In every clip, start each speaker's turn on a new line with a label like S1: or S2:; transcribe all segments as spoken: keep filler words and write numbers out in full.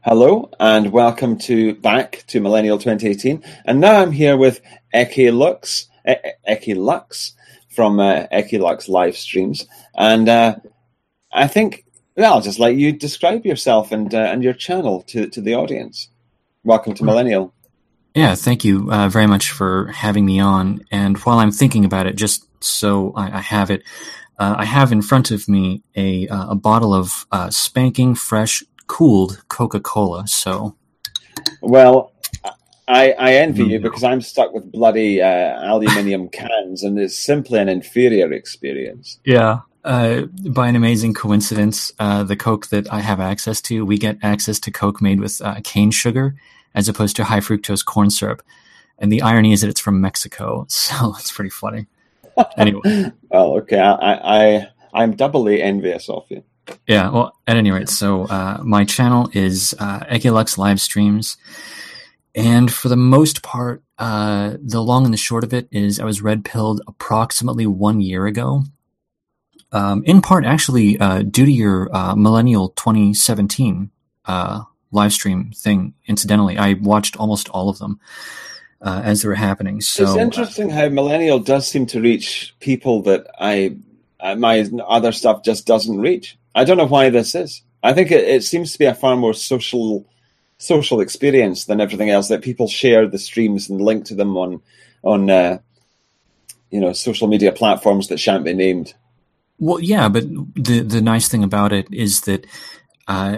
S1: Hello and welcome to back to Millennial twenty eighteen. And now I'm here with Eki Lux, e- Eki Lux from uh, Eki Lux live streams. And uh, I think, well, I'll just let you describe yourself and uh, and your channel to, to the audience. Welcome to Millennial.
S2: Yeah, thank you uh, very much for having me on. And while I'm thinking about it, just so I, I have it, uh, I have in front of me a uh, a bottle of uh, spanking fresh cooled Coca-Cola. So,
S1: well, I, I envy you because I'm stuck with bloody uh, aluminium cans, and it's simply an inferior experience.
S2: Yeah. Uh, by an amazing coincidence, uh, the Coke that I have access to, we get access to Coke made with uh, cane sugar as opposed to high fructose corn syrup. And the irony is that it's from Mexico, so it's pretty funny. Anyway.
S1: Well, okay, I, I, I'm doubly envious of you.
S2: Yeah, well, at any rate, so uh, my channel is uh, Eki Lux live streams, and for the most part, uh, the long and the short of it is I was red-pilled approximately one year ago, um, in part actually uh, due to your uh, Millennial twenty seventeen uh, live stream thing. Incidentally, I watched almost all of them uh, as they were happening. So
S1: it's interesting uh, how Millennial does seem to reach people that I uh, my other stuff just doesn't reach. I don't know why this is. I think it, it seems to be a far more social social experience than everything else, that people share the streams and link to them on on uh, you know social media platforms that shan't be named.
S2: Well, yeah, but the the nice thing about it is that uh,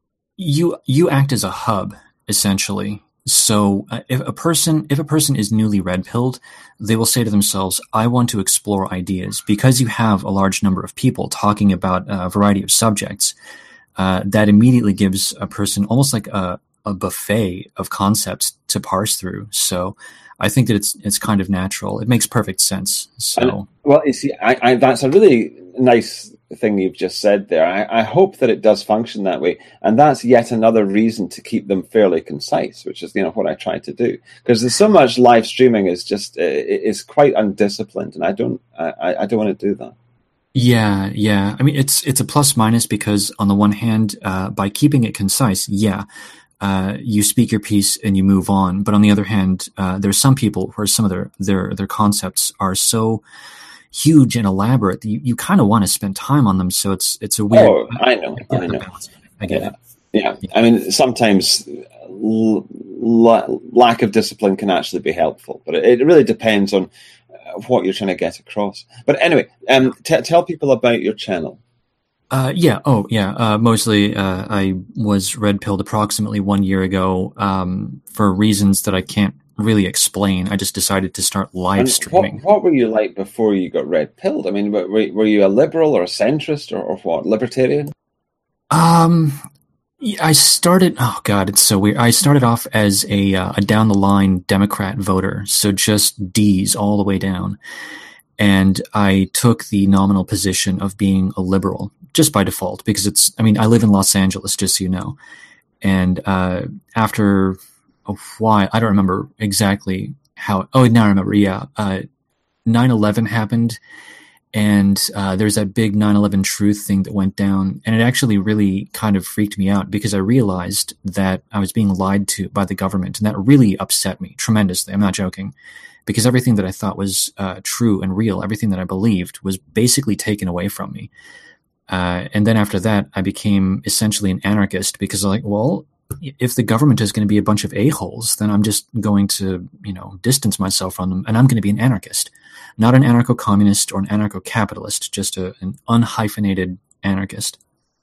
S2: you you act as a hub essentially. So uh, if a person if a person is newly red-pilled, they will say to themselves, I want to explore ideas. Because you have a large number of people talking about a variety of subjects, uh, that immediately gives a person almost like a, a buffet of concepts to parse through. So I think that it's it's kind of natural. It makes perfect sense. So
S1: and, well, you see, I, I, that's a really nice thing you've just said there. I, I hope that it does function that way, and that's yet another reason to keep them fairly concise, which is you know what I try to do. Because there's so much live streaming is just uh, is quite undisciplined, and I don't I, I don't want to do that.
S2: Yeah, yeah. I mean, it's it's a plus minus because on the one hand, uh, by keeping it concise, yeah. Uh, you speak your piece and you move on. But on the other hand, uh, there's some people where some of their their their concepts are so huge and elaborate that you, you kind of want to spend time on them. So it's it's a weird.
S1: Oh, I know, I, I know.
S2: I get
S1: yeah.
S2: it.
S1: Yeah. yeah, I mean, sometimes l- l- lack of discipline can actually be helpful, but it, it really depends on what you're trying to get across. But anyway, um, t- tell people about your channel.
S2: Uh, yeah. Oh, yeah. Uh, mostly, uh, I was red-pilled approximately one year ago, um, for reasons that I can't really explain. I just decided to start live
S1: and
S2: streaming.
S1: What, what were you like before you got red-pilled? I mean, were, were you a liberal or a centrist or, or what? Libertarian?
S2: Um, I started, oh God, it's so weird. I started off as a, uh, a down-the-line Democrat voter. So just D's all the way down. And I took the nominal position of being a liberal just by default because it's, I mean, I live in Los Angeles, just so you know. And uh, after a while, I don't remember exactly how, oh, now I remember, yeah. Uh, nine eleven happened and uh, there's that big nine eleven truth thing that went down. And it actually really kind of freaked me out because I realized that I was being lied to by the government. And that really upset me tremendously. I'm not joking. Because everything that I thought was uh, true and real, everything that I believed was basically taken away from me. Uh, and then after that, I became essentially an anarchist because I'm like, well, if the government is going to be a bunch of a-holes, then I'm just going to, you know, distance myself from them and I'm going to be an anarchist. Not an anarcho-communist or an anarcho-capitalist, just a, an unhyphenated anarchist.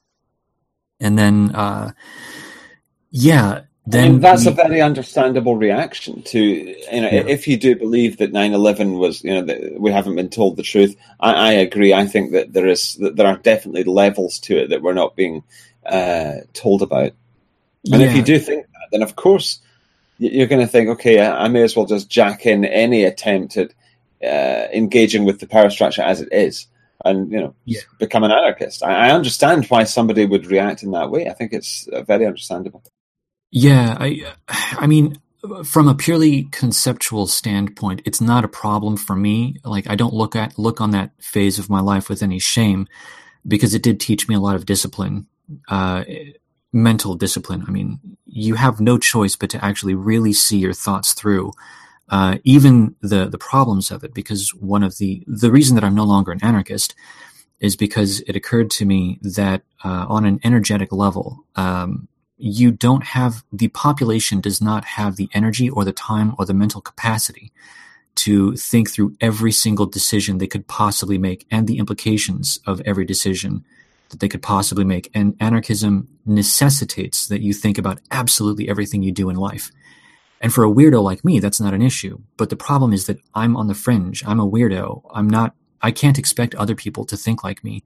S2: And then, uh, yeah, Then
S1: I mean, that's
S2: we,
S1: a very understandable reaction to, you know, yeah. if you do believe that nine eleven was, you know, that we haven't been told the truth. I, I agree. I think that there is, that there are definitely levels to it that we're not being uh, told about. And yeah. if you do think that, then of course you're going to think, okay, I, I may as well just jack in any attempt at uh, engaging with the power structure as it is, and you know,
S2: yeah.
S1: become an anarchist. I, I understand why somebody would react in that way. I think it's uh, very understandable.
S2: Yeah, I, I mean, from a purely conceptual standpoint, it's not a problem for me. Like, I don't look at look on that phase of my life with any shame, because it did teach me a lot of discipline, uh, mental discipline. I mean, you have no choice but to actually really see your thoughts through, uh, even the the problems of it. Because one of the the reason that I'm no longer an anarchist is because it occurred to me that uh, on an energetic level, um, you don't have the population does not have the energy or the time or the mental capacity to think through every single decision they could possibly make and the implications of every decision that they could possibly make. And anarchism necessitates that you think about absolutely everything you do in life. And for a weirdo like me, that's not an issue. But the problem is that I'm on the fringe. I'm a weirdo. I'm not, I can't expect other people to think like me.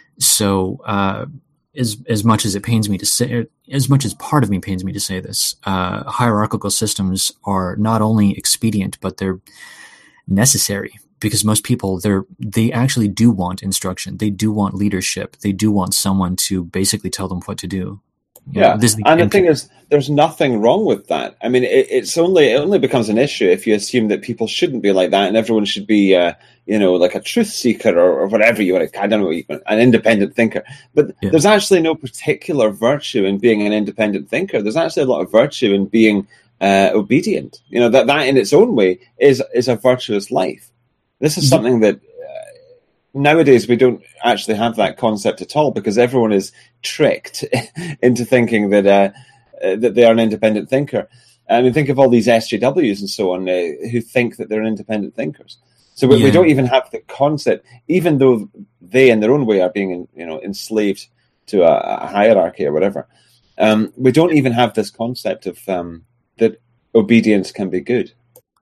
S2: So, uh, as, as much as it pains me to say, as much as part of me pains me to say this, uh, hierarchical systems are not only expedient, but they're necessary, because most people, they're, they actually do want instruction. They do want leadership. They do want someone to basically tell them what to do. You
S1: Yeah,
S2: know, this is the
S1: and the
S2: empty-
S1: thing is, there's nothing wrong with that. I mean, it, it's only it only becomes an issue if you assume that people shouldn't be like that, and everyone should be, uh, you know, like a truth seeker or, or whatever you want to. I don't know, what you, an independent thinker. But
S2: Yeah.
S1: there's actually no particular virtue in being an independent thinker. There's actually a lot of virtue in being uh, obedient. You know, that that in its own way is is a virtuous life. This is something that nowadays we don't actually have that concept at all, because everyone is tricked into thinking that uh, uh, that they are an independent thinker. I mean, think of all these S J Ws and so on uh, who think that they're independent thinkers. So we,
S2: Yeah.
S1: we don't even have the concept, even though they, in their own way, are being, you know, enslaved to a, a hierarchy or whatever. Um, we don't even have this concept of um, that obedience can be good.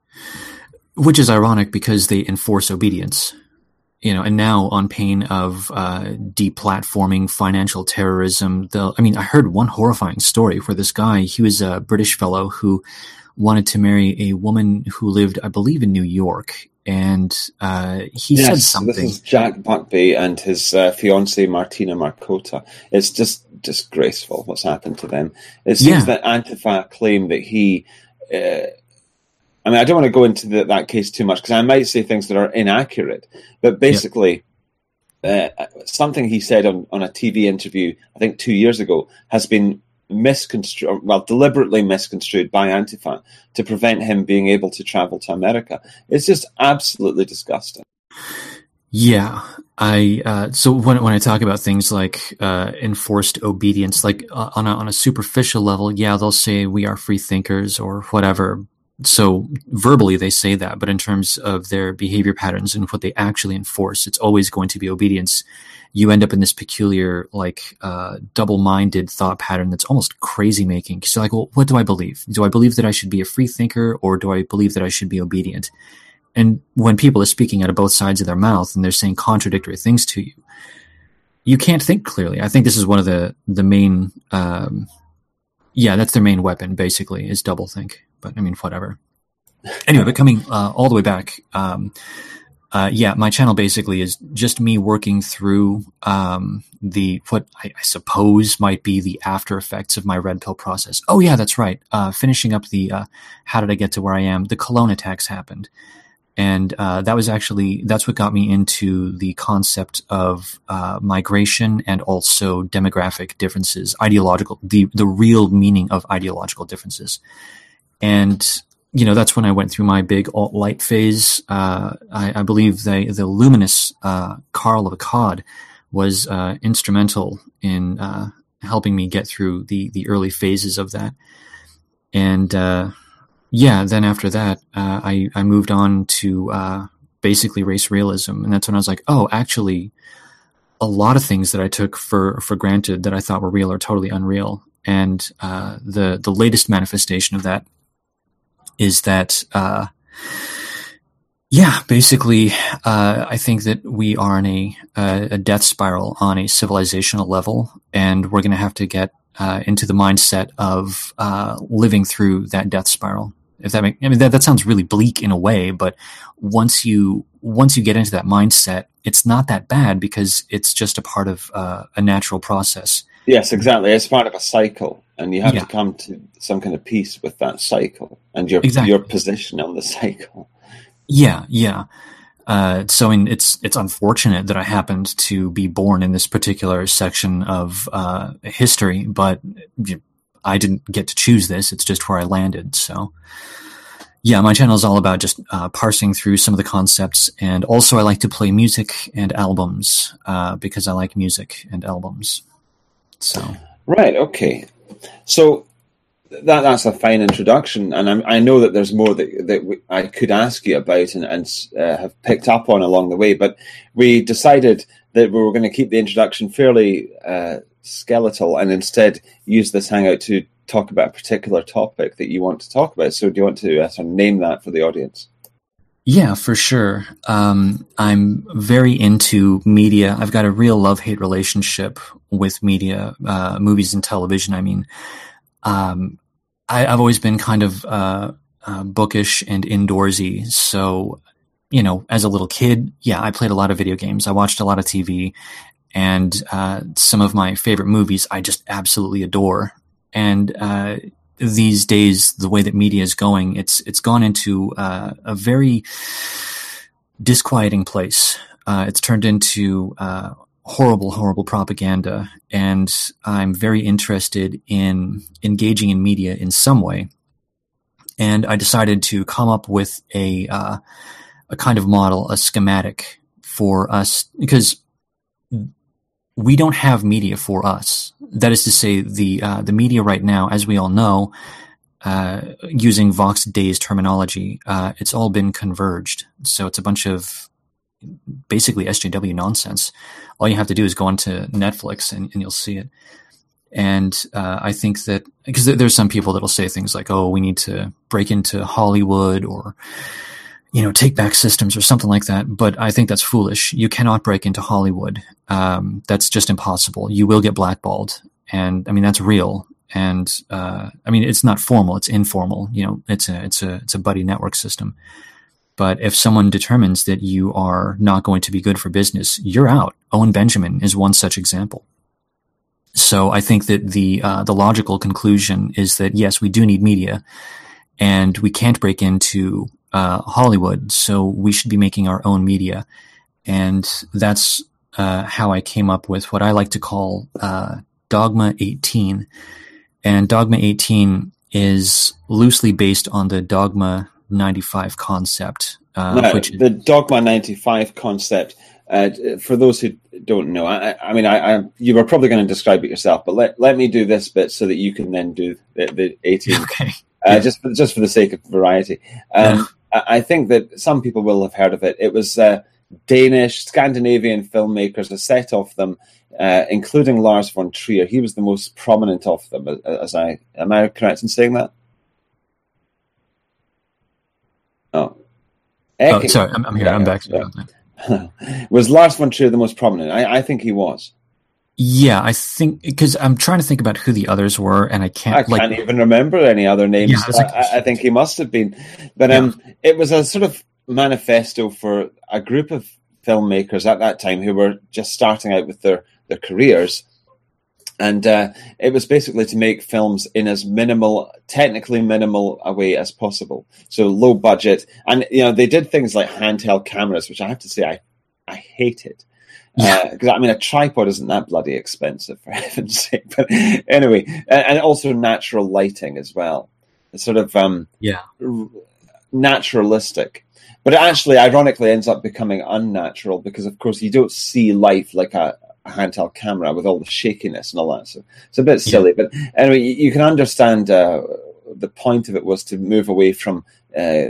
S2: Which is ironic because they enforce obedience. You know, and now on pain of uh, deplatforming financial terrorism, they'll, I mean, I heard one horrifying story where this guy, he was a British fellow who wanted to marry a woman who lived, I believe, in New York. And uh, he
S1: yes,
S2: said something.
S1: This is Jack Buckby and his uh, fiancée, Martina Markota. It's just disgraceful what's happened to them. It seems
S2: Yeah.
S1: that Antifa claimed that he... Uh, I mean, I don't want to go into the, that case too much because I might say things that are inaccurate. But basically, yeah. uh, something he said on, on a T V interview, I think two years ago, has been misconstrued, well, deliberately misconstrued by Antifa to prevent him being able to travel to America. It's just absolutely disgusting.
S2: Yeah, I uh, so when when I talk about things like uh, enforced obedience, like uh, on a, on a superficial level, yeah, they'll say we are free thinkers or whatever. So verbally they say that, but in terms of their behavior patterns and what they actually enforce, it's always going to be obedience. You end up in this peculiar, like, uh, double-minded thought pattern that's almost crazy-making. Because you're like, well, what do I believe? Do I believe that I should be a free thinker, or do I believe that I should be obedient? And when people are speaking out of both sides of their mouth and they're saying contradictory things to you, you can't think clearly. I think this is one of the the main, um, yeah, that's their main weapon, basically, is doublethink. But I mean, whatever. Anyway, but coming uh, all the way back, um, uh, yeah, my channel basically is just me working through um, the what I, I suppose might be the after effects of my red pill process. Oh yeah, that's right. Uh, finishing up the uh, how did I get to where I am? The Cologne attacks happened, and uh, that was actually that's what got me into the concept of uh, migration and also demographic differences, ideological the the real meaning of ideological differences. And, you know, that's when I went through my big alt-light phase. Uh, I, I believe the, the luminous uh, Karl Akkad was uh, instrumental in uh, helping me get through the, the early phases of that. And, uh, yeah, then after that, uh, I, I moved on to uh, basically race realism. And that's when I was like, oh, actually, a lot of things that I took for, for granted that I thought were real are totally unreal. And uh, the, the latest manifestation of that is that, uh, yeah, basically, uh, I think that we are in a, uh, a death spiral on a civilizational level, and we're going to have to get uh, into the mindset of uh, living through that death spiral. If that make, I mean, that, that sounds really bleak in a way, but once you once you get into that mindset, it's not that bad because it's just a part of uh, a natural process.
S1: Yes, exactly. It's part of a cycle, and you have
S2: Yeah.
S1: to come to some kind of peace with that cycle and your
S2: Exactly.
S1: your position on the cycle.
S2: Yeah, yeah. Uh, so in, it's it's unfortunate that I happened to be born in this particular section of uh, history, but I didn't get to choose this. It's just where I landed. So yeah, my channel is all about just uh, parsing through some of the concepts. And also I like to play music and albums uh, because I like music and albums. So
S1: right. Okay. So that that's a fine introduction. And I'm, I know that there's more that, that we, I could ask you about and, and uh, have picked up on along the way. But we decided that we were going to keep the introduction fairly uh, skeletal and instead use this hangout to talk about a particular topic that you want to talk about. So do you want to uh, sort of name that for the audience?
S2: Yeah, for sure. Um, I'm very into media. I've got a real love-hate relationship with media, uh, movies and television. I mean, um, I, I've always been kind of uh, uh, bookish and indoorsy. So, you know, as a little kid, yeah, I played a lot of video games. I watched a lot of T V, and uh, some of my favorite movies I just absolutely adore. And uh, these days, the way that media is going, it's it's gone into uh, a very disquieting place. Uh, it's turned into uh, horrible, horrible propaganda, and I'm very interested in engaging in media in some way. And I decided to come up with a uh, a kind of model, a schematic for us, because we don't have media for us. That is to say, the uh, the media right now, as we all know, uh, using Vox Day's terminology, uh, it's all been converged. So it's a bunch of basically S J W nonsense. All you have to do is go onto Netflix and, and you'll see it. And uh, I think that, because there's some people that'll say things like, oh, we need to break into Hollywood or, you know, take back systems or something like that. But I think that's foolish. You cannot break into Hollywood. Um, that's just impossible. You will get blackballed. And I mean, that's real. And uh, I mean, it's not formal, it's informal. You know, it's a, it's a, it's a buddy network system. But if someone determines that you are not going to be good for business, you're out. Owen Benjamin is one such example. So I think that the uh, the logical conclusion is that, yes, we do need media, and we can't break into uh, Hollywood, so we should be making our own media. And that's uh, how I came up with what I like to call uh, Dogma eighteen. And Dogma eighteen is loosely based on the Dogma ninety-five concept. Uh,
S1: now,
S2: which
S1: the Dogma ninety-five concept, uh, for those who don't know, I, I mean, I, I, you were probably going to describe it yourself, but let, let me do this bit so that you can then do the, the eighteen,
S2: okay.
S1: uh,
S2: yeah.
S1: just, for, just for the sake of variety. Um, yeah. I, I think that some people will have heard of it. It was uh, Danish, Scandinavian filmmakers, a set of them, uh, including Lars von Trier. He was the most prominent of them, as I, am I correct in saying that? Oh,
S2: oh sorry, I'm, I'm here. Yeah, I'm back.
S1: Yeah. Was Lars von Trier the most prominent? I, I think he was.
S2: Yeah, I think, because I'm trying to think about who the others were, and I can't.
S1: I can't like, even remember any other names. Yeah, I, I think he must have been, but yeah. um, it was a sort of manifesto for a group of filmmakers at that time who were just starting out with their their careers. And uh, it was basically to make films in as minimal, technically minimal a way as possible. So low budget. And, you know, they did things like handheld cameras, which I have to say I, I hated. Because, yeah. uh, I mean, a tripod isn't that bloody expensive, for heaven's sake. But anyway, and, and also natural lighting as well. It's sort of um,
S2: yeah.
S1: r- naturalistic. But it actually, ironically, ends up becoming unnatural because, of course, you don't see life like a handheld camera with all the shakiness and all that. So it's a bit silly, yeah. But anyway, you, you can understand uh, the point of it was to move away from uh,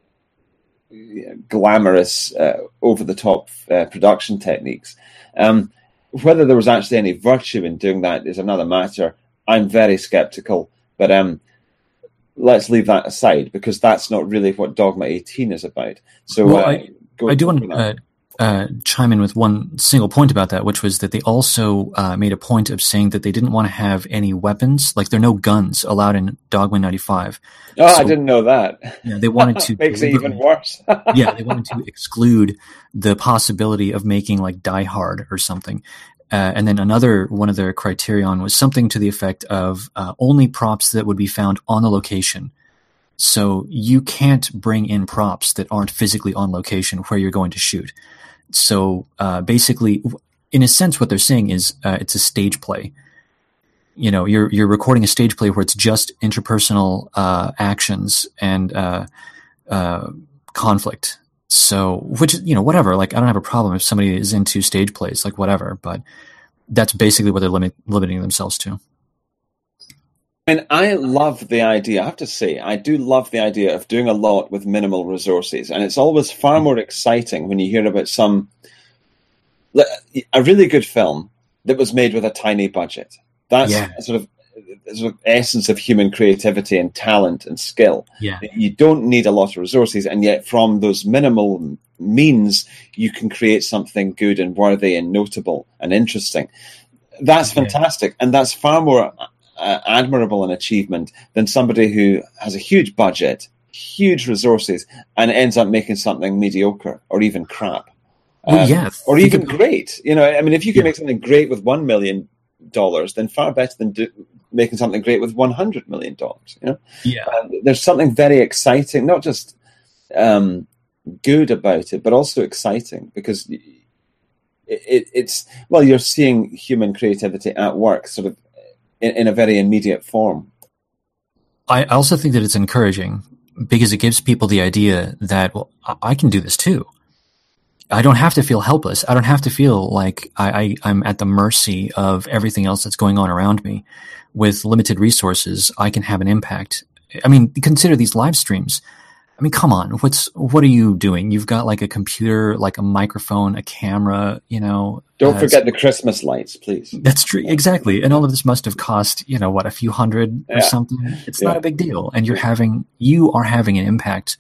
S1: glamorous, uh, over-the-top uh, production techniques. Um, whether there was actually any virtue in doing that is another matter. I'm very skeptical, but um, let's leave that aside because that's not really what Dogma eighteen is about. So
S2: well,
S1: uh,
S2: I, go I do want to Uh, chime in with one single point about that, which was that they also uh, made a point of saying that they didn't want to have any weapons, like there are no guns allowed in Dogma ninety-five.
S1: Oh, so, I didn't know that.
S2: Yeah, they wanted to
S1: makes it even worse.
S2: yeah, they wanted to exclude the possibility of making like Die Hard or something. Uh, and then another one of their criterion was something to the effect of uh, only props that would be found on the location. So you can't bring in props that aren't physically on location where you're going to shoot. So uh, basically, in a sense, what they're saying is uh, it's a stage play. You know, you're you're recording a stage play where it's just interpersonal uh, actions and uh, uh, conflict. So, which, you know, whatever. Like, I don't have a problem if somebody is into stage plays, like whatever. But that's basically what they're limit, limiting themselves to.
S1: And I love the idea. I have to say, I do love the idea of doing a lot with minimal resources. And it's always far more exciting when you hear about some a really good film that was made with a tiny budget. That's yeah. sort of sort of essence of human creativity and talent and skill.
S2: Yeah.
S1: You don't need a lot of resources, and yet from those minimal means, you can create something good and worthy and notable and interesting. That's fantastic, yeah. and that's far more uh, admirable an achievement than somebody who has a huge budget, huge resources, and ends up making something mediocre or even crap.
S2: Well, um, yeah,
S1: or even about, great. You know, I mean, if you can yeah. make something great with one million dollars, then far better than do, making something great with one hundred million dollars. You know,
S2: yeah.
S1: Uh, there's something very exciting, not just um, good about it, but also exciting because it, it, it's well, you're seeing human creativity at work, sort of in, in a very immediate form.
S2: I also think that it's encouraging because it gives people the idea that, well, I can do this too. I don't have to feel helpless. I don't have to feel like I, I, I'm at the mercy of everything else that's going on around me. With limited resources, I can have an impact. I mean, consider these live streams. I mean, come on. What's what are you doing? You've got like a computer, like a microphone, a camera, you know.
S1: Don't uh, forget the Christmas lights, please.
S2: That's true. Exactly. And all of this must have cost, you know, what, a few hundred yeah. or something. It's yeah. not a big deal. And you're having, you are having an impact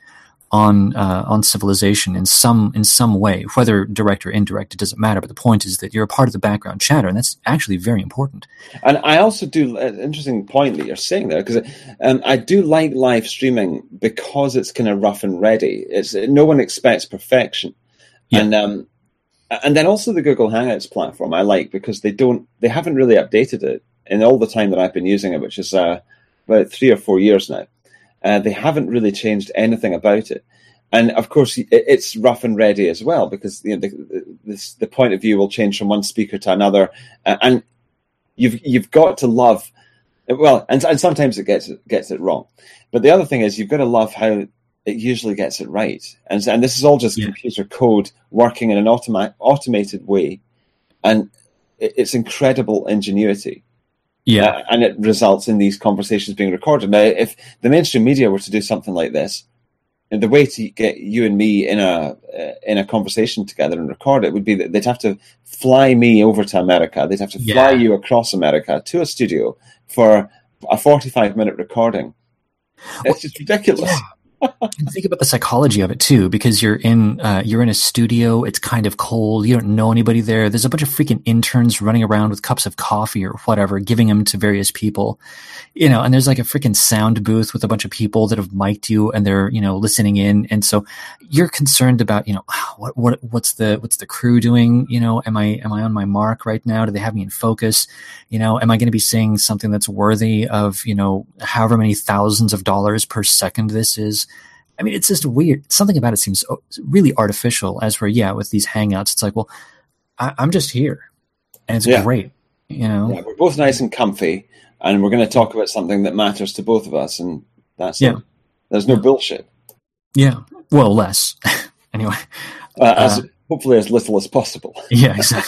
S2: on uh, on civilization in some in some way, whether direct or indirect, it doesn't matter. But the point is that you're a part of the background chatter, and that's actually very important.
S1: And I also do an interesting point that you're saying there, because um, I do like live streaming because it's kind of rough and ready. It's no one expects perfection, yeah. and um, and then also the Google Hangouts platform I like because they don't they haven't really updated it in all the time that I've been using it, which is uh, about three or four years now. Uh, they haven't really changed anything about it. And of course, it, it's rough and ready as well, because you know, the, the, the point of view will change from one speaker to another. Uh, and you've you've got to love, well, and, and sometimes it gets, gets it wrong. But the other thing is you've got to love how it usually gets it right. And, and this is all just yeah. computer code working in an automa- automated way. And it, it's incredible ingenuity.
S2: Yeah,
S1: uh, and it results in these conversations being recorded. Now, if the mainstream media were to do something like this, and the way to get you and me in a uh, in a conversation together and record it would be that they'd have to fly me over to America. They'd have to fly yeah. you across America to a studio for a forty-five minute recording. It's well, just ridiculous.
S2: Yeah. And think about the psychology of it too, because you're in uh, you're in a studio. It's kind of cold. You don't know anybody there. There's a bunch of freaking interns running around with cups of coffee or whatever, giving them to various people, you know. And there's like a freaking sound booth with a bunch of people that have mic'd you, and they're you know listening in. And so you're concerned about you know what what what's the what's the crew doing? You know, am I am I on my mark right now? Do they have me in focus? You know, am I going to be saying something that's worthy of you know however many thousands of dollars per second this is? I mean, it's just weird. Something about it seems really artificial, as where, yeah, with these Hangouts, it's like, well, I, I'm just here, and it's yeah. great, you know?
S1: Yeah, we're both nice and comfy, and we're going to talk about something that matters to both of us, and that's yeah. it. There's no bullshit.
S2: Yeah, well, less. Anyway.
S1: Uh, as, uh, hopefully as little as possible.
S2: Yeah, exactly.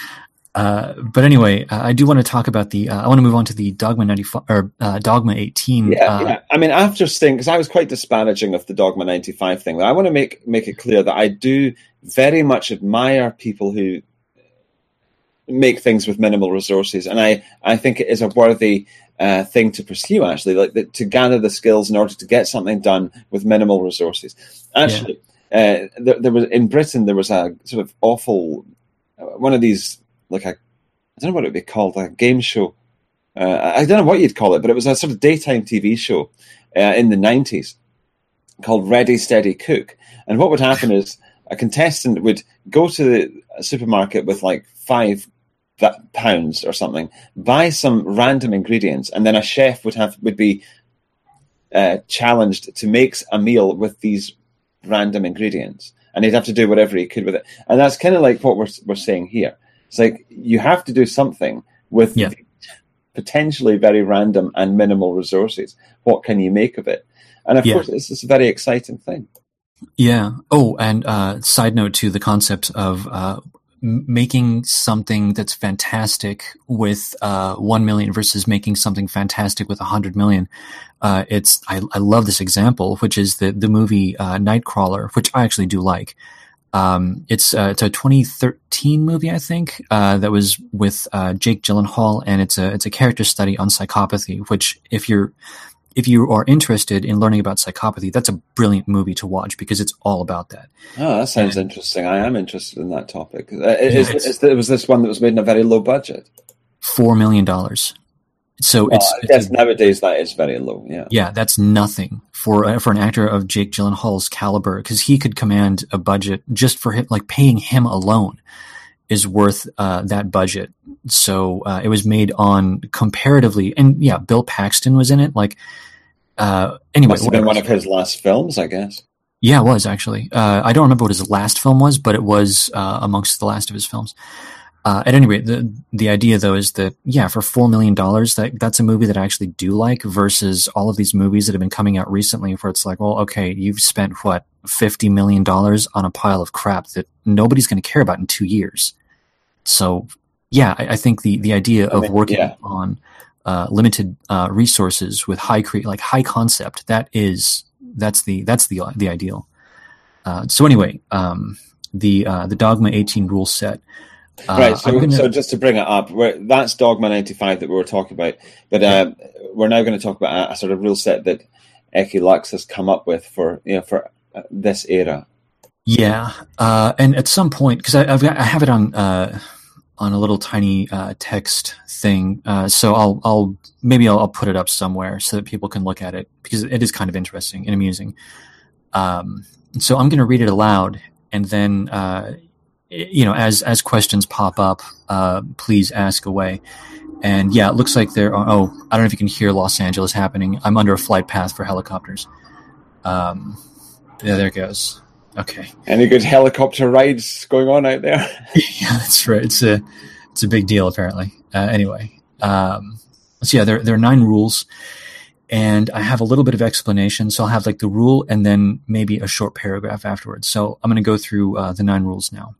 S2: Uh, but anyway, uh, I do want to talk about the. Uh, I want to move on to the Dogma ninety-five or uh, Dogma eighteen.
S1: Yeah,
S2: uh,
S1: yeah. I mean, after saying, because I was quite disparaging of the Dogma ninety-five thing, I want to make make it clear that I do very much admire people who make things with minimal resources, and I, I think it is a worthy uh, thing to pursue. Actually, like the, to gather the skills in order to get something done with minimal resources. Actually, yeah. uh, there, there was in Britain there was a sort of awful uh, one of these. Like a, I don't know what it would be called, like a game show. Uh, I don't know what you'd call it, but it was a sort of daytime T V show uh, in the nineties called Ready, Steady, Cook. And what would happen is a contestant would go to the supermarket with like five pounds or something, buy some random ingredients, and then a chef would have would be uh, challenged to make a meal with these random ingredients, and he'd have to do whatever he could with it. And that's kind of like what we're we're saying here. It's like you have to do something with
S2: yeah.
S1: potentially very random and minimal resources. What can you make of it? And of yeah. course, it's, it's a very exciting thing.
S2: Yeah. Oh, and uh, side note to the concept of uh, making something that's fantastic with uh, one million versus making something fantastic with a hundred million. Uh, it's I, I love this example, which is the the movie uh, Nightcrawler, which I actually do like. Um, it's uh, it's a twenty thirteen movie, I think, uh, that was with uh, Jake Gyllenhaal, and it's a it's a character study on psychopathy. Which, if you're if you are interested in learning about psychopathy, that's a brilliant movie to watch because it's all about that.
S1: Oh, that sounds and, interesting. I am interested in that topic. Uh, is, yeah, is, is, was this one that was made in a very low budget?
S2: Four million dollars. So
S1: well,
S2: it's,
S1: I guess it's a, nowadays that is very low. Yeah,
S2: yeah, that's nothing for uh, for an actor of Jake Gyllenhaal's caliber, because he could command a budget just for him, like paying him alone is worth uh, that budget. So uh, it was made on comparatively, and yeah, Bill Paxton was in it. Like uh, anyway,
S1: must have been one of his last films, I guess.
S2: Yeah, it was actually. Uh, I don't remember what his last film was, but it was uh, amongst the last of his films. Uh, at any rate, the the idea though is that yeah, for four million dollars, that that's a movie that I actually do like, versus all of these movies that have been coming out recently, where it's like, well, okay, you've spent what fifty million dollars on a pile of crap that nobody's going to care about in two years. So yeah, I, I think the the idea of I mean, working yeah. on uh, limited uh, resources with high cre- like high concept, that is that's the that's the the ideal. Uh, so anyway, um, the uh, the Dogma eighteen rule set. Uh,
S1: right, so, gonna... so just to bring it up, that's Dogma ninety-five that we were talking about, but uh, we're now going to talk about a, a sort of rule set that Ecce Lux has come up with for you know for uh, this era.
S2: Yeah, uh, and at some point, because I've got, I have it on uh, on a little tiny uh, text thing, uh, so I'll I'll maybe I'll, I'll put it up somewhere so that people can look at it, because it is kind of interesting and amusing. Um, so I'm going to read it aloud, and then. Uh, You know, as as questions pop up, uh, please ask away. And yeah, it looks like there are. Oh, I don't know if you can hear Los Angeles happening. I'm under a flight path for helicopters. Um, yeah, there it goes. Okay.
S1: Any good helicopter rides going on out there?
S2: Yeah, that's right. It's a it's a big deal apparently. Uh, anyway, um, so yeah, there there are nine rules, and I have a little bit of explanation. So I'll have like the rule and then maybe a short paragraph afterwards. So I'm going to go through uh, the nine rules now.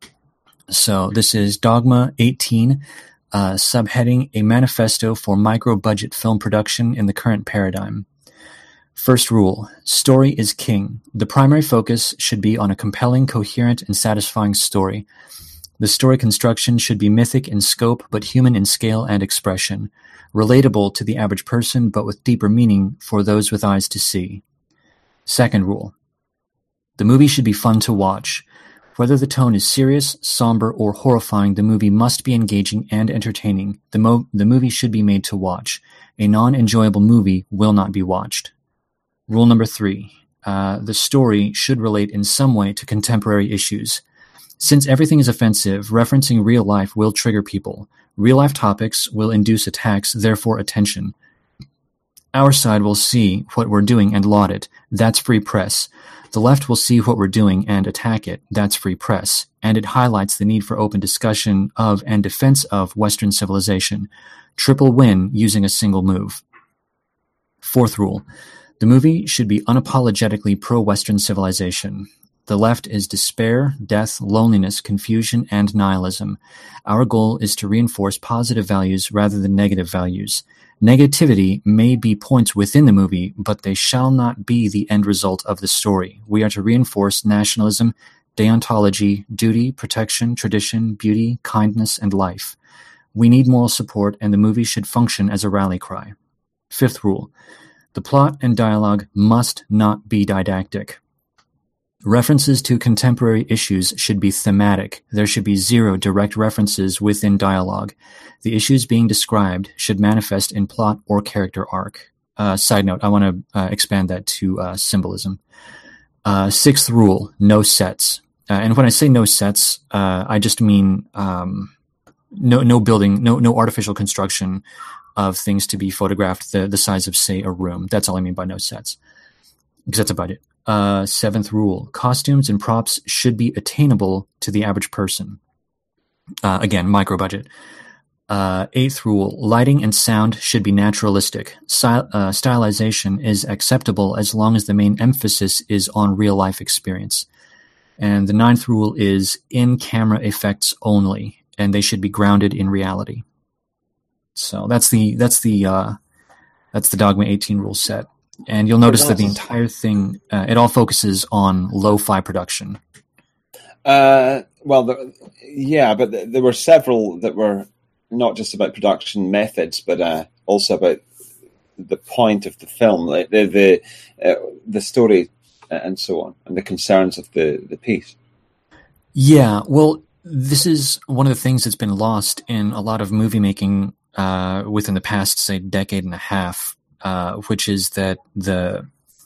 S2: So this is Dogma eighteen, uh, subheading, a manifesto for micro-budget film production in the current paradigm. First rule, story is king. The primary focus should be on a compelling, coherent, and satisfying story. The story construction should be mythic in scope, but human in scale and expression, relatable to the average person, but with deeper meaning for those with eyes to see. Second rule, the movie should be fun to watch. Whether the tone is serious, somber, or horrifying, the movie must be engaging and entertaining. The, mo- the movie should be made to watch. A non-enjoyable movie will not be watched. Rule number three. Uh, the story should relate in some way to contemporary issues. Since everything is offensive, referencing real life will trigger people. Real-life topics will induce attacks, therefore attention. Our side will see what we're doing and laud it. That's free press. The left will see what we're doing and attack it. That's free press. And it highlights the need for open discussion of and defense of Western civilization. Triple win using a single move. Fourth rule. The movie should be unapologetically pro-Western civilization. The left is despair, death, loneliness, confusion, and nihilism. Our goal is to reinforce positive values rather than negative values. Negativity may be points within the movie, but they shall not be the end result of the story. We are to reinforce nationalism, deontology, duty, protection, tradition, beauty, kindness, and life. We need moral support, and the movie should function as a rally cry. Fifth rule. The plot and dialogue must not be didactic. References to contemporary issues should be thematic. There should be zero direct references within dialogue. The issues being described should manifest in plot or character arc. Uh, side note, I want to uh, expand that to uh, symbolism. Uh, sixth rule, no sets. Uh, and when I say no sets, uh, I just mean um, no no building, no no artificial construction of things to be photographed the, the size of, say, a room. That's all I mean by no sets, because that's a budget. Uh, seventh rule, costumes and props should be attainable to the average person. Uh, again, micro budget. Uh, eighth rule, lighting and sound should be naturalistic. Sty- uh, stylization is acceptable as long as the main emphasis is on real-life experience. And the ninth rule is in-camera effects only, and they should be grounded in reality. So that's the that's the uh, that's the Dogma eighteen rule set. And you'll notice that the entire thing, uh, it all focuses on lo-fi production.
S1: Uh, well, the, yeah, but the, there were several that were not just about production methods, but uh, also about the point of the film, like the the, uh, the story, and so on, and the concerns of the, the piece.
S2: Yeah, well, this is one of the things that's been lost in a lot of movie making uh, within the past, say, decade and a half, uh, which is that the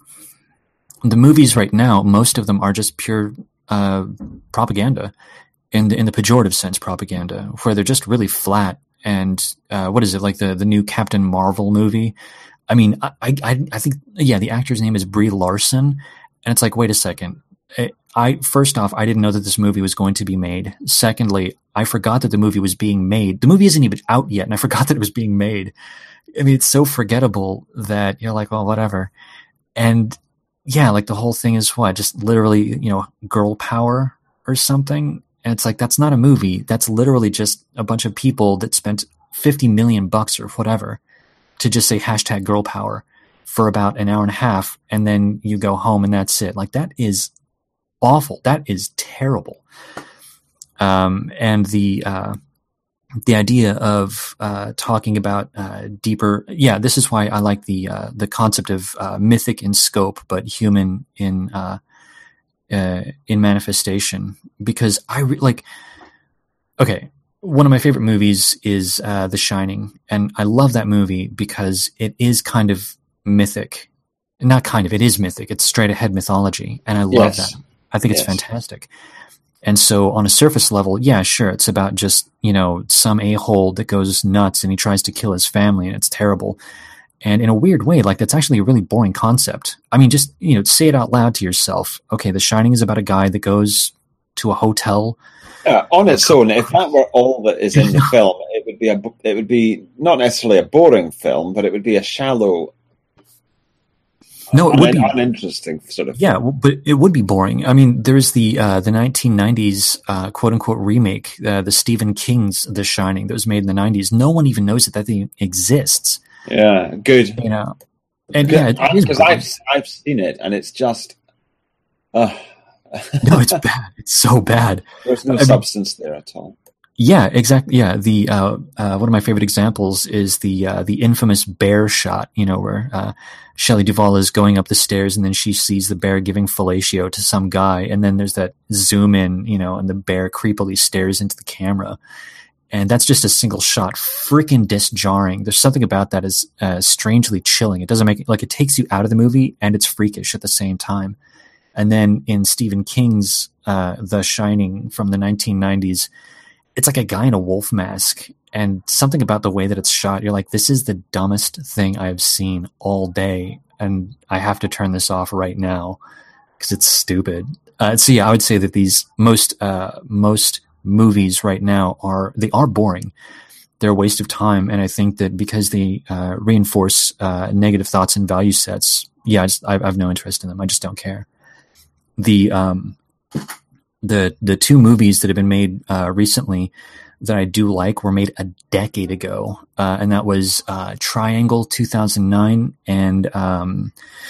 S2: the movies right now, most of them are just pure uh, propaganda. In the, in the pejorative sense, propaganda, where they're just really flat. And uh, what is it, like the, the new Captain Marvel movie? I mean, I, I I think, yeah, the actor's name is Brie Larson. And it's like, wait a second. I, I First off, I didn't know that this movie was going to be made. Secondly, I forgot that the movie was being made. The movie isn't even out yet, and I forgot that it was being made. I mean, it's so forgettable that you're like, well, whatever. And yeah, like the whole thing is what? Just literally, you know, girl power or something. And it's like, that's not a movie. That's literally just a bunch of people that spent fifty million bucks or whatever to just say hashtag girl power for about an hour and a half. And then you go home and that's it. Like, that is awful. That is terrible. Um, and the, uh, the idea of, uh, talking about, uh, deeper, yeah, this is why I like the, uh, the concept of, uh, mythic in scope, but human in, uh, Uh, in manifestation, because I re- like, okay, one of my favorite movies is uh, The Shining, and I love that movie because it is kind of mythic. Not kind of, it is mythic. It's straight ahead mythology, and I love
S1: Yes.
S2: that. I think it's
S1: Yes.
S2: fantastic. And so on a surface level, yeah, sure, it's about just, you know, some a-hole that goes nuts and he tries to kill his family, and it's terrible. And in a weird way, like, that's actually a really boring concept. I mean, just, you know, say it out loud to yourself. Okay, The Shining is about a guy that goes to a hotel.
S1: Yeah, on its own, if that were all that is in the film, it would be a, it would be not necessarily a boring film, but it would be a shallow,
S2: no, it would
S1: un-
S2: be
S1: uninteresting sort of.
S2: Yeah,
S1: film.
S2: but it would be boring. I mean, there's the uh, the nineteen nineties uh, quote unquote remake, uh, the Stephen King's The Shining that was made in the nineties. No one even knows that that thing exists.
S1: Yeah, good.
S2: You know, and yeah, it, it is
S1: because
S2: boring.
S1: I've I've seen it, and it's just. Uh,
S2: No, it's bad. It's so bad.
S1: There's no
S2: I mean,
S1: substance there at all.
S2: Yeah, exactly. Yeah, the uh, uh, one of my favorite examples is the uh, the infamous bear shot. You know, where uh, Shelley Duvall is going up the stairs, and then she sees the bear giving fellatio to some guy, and then there's that zoom in, you know, and the bear creepily stares into the camera, and that's just a single shot, freaking disjarring. There's something about that is uh, strangely chilling. It doesn't make it, like, it takes you out of the movie, and it's freakish at the same time. And then in Stephen King's uh, The Shining from the nineteen nineties. It's like a guy in a wolf mask, and something about the way that it's shot, you're like, this is the dumbest thing I've seen all day, and I have to turn this off right now because it's stupid. Uh, so yeah, I would say that these most uh, most movies right now are they are boring. They're a waste of time, and I think that because they uh, reinforce uh, negative thoughts and value sets, yeah, I, just, I, I have no interest in them. I just don't care. The um. The the two movies that have been made uh, recently that I do like were made a decade ago, uh, and that was uh, Triangle two thousand nine and um,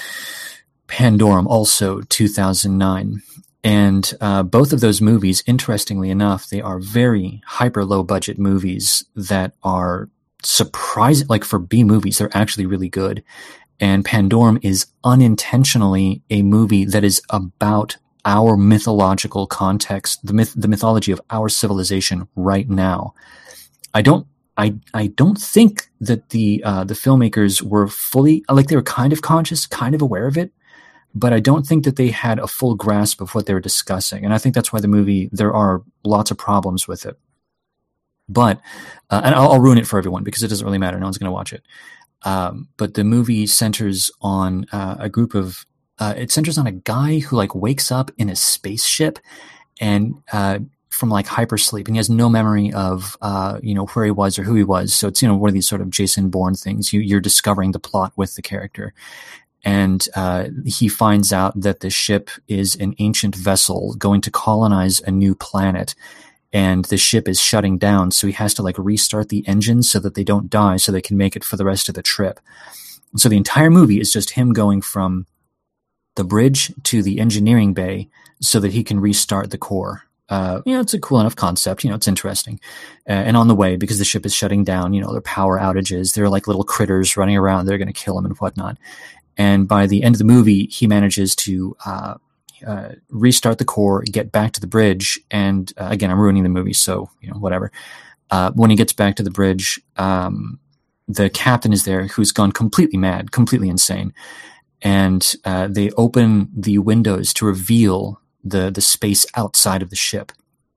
S2: Pandorum, also two thousand nine. And uh, both of those movies, interestingly enough, they are very hyper low budget movies that are surprising. Like, for B movies, they're actually really good. And Pandorum is unintentionally a movie that is about our mythological context, the myth, the mythology of our civilization right now. I don't, I, I don't think that the uh, the filmmakers were fully, like, they were kind of conscious, kind of aware of it, but I don't think that they had a full grasp of what they were discussing. And I think that's why the movie, there are lots of problems with it. But, uh, and I'll, I'll ruin it for everyone because it doesn't really matter. No one's going to watch it. Um, but the movie centers on uh, a group of Uh, it centers on a guy who, like, wakes up in a spaceship and uh, from like hypersleep, and he has no memory of uh, you know, where he was or who he was. So it's, you know, one of these sort of Jason Bourne things. You, you're discovering the plot with the character. And uh, he finds out that the ship is an ancient vessel going to colonize a new planet, and the ship is shutting down. So he has to like restart the engines so that they don't die, so they can make it for the rest of the trip. So the entire movie is just him going from the bridge to the engineering bay so that he can restart the core. Uh, you know, it's a cool enough concept. You know, it's interesting. Uh, and on the way, because the ship is shutting down, you know, there are power outages. There are like little critters running around. They're going to kill him and whatnot. And by the end of the movie, he manages to uh, uh, restart the core, get back to the bridge. And uh, again, I'm ruining the movie, so, you know, whatever. Uh, when he gets back to the bridge, um, the captain is there, who's gone completely mad, completely insane. And uh, they open the windows to reveal the, the space outside of the ship.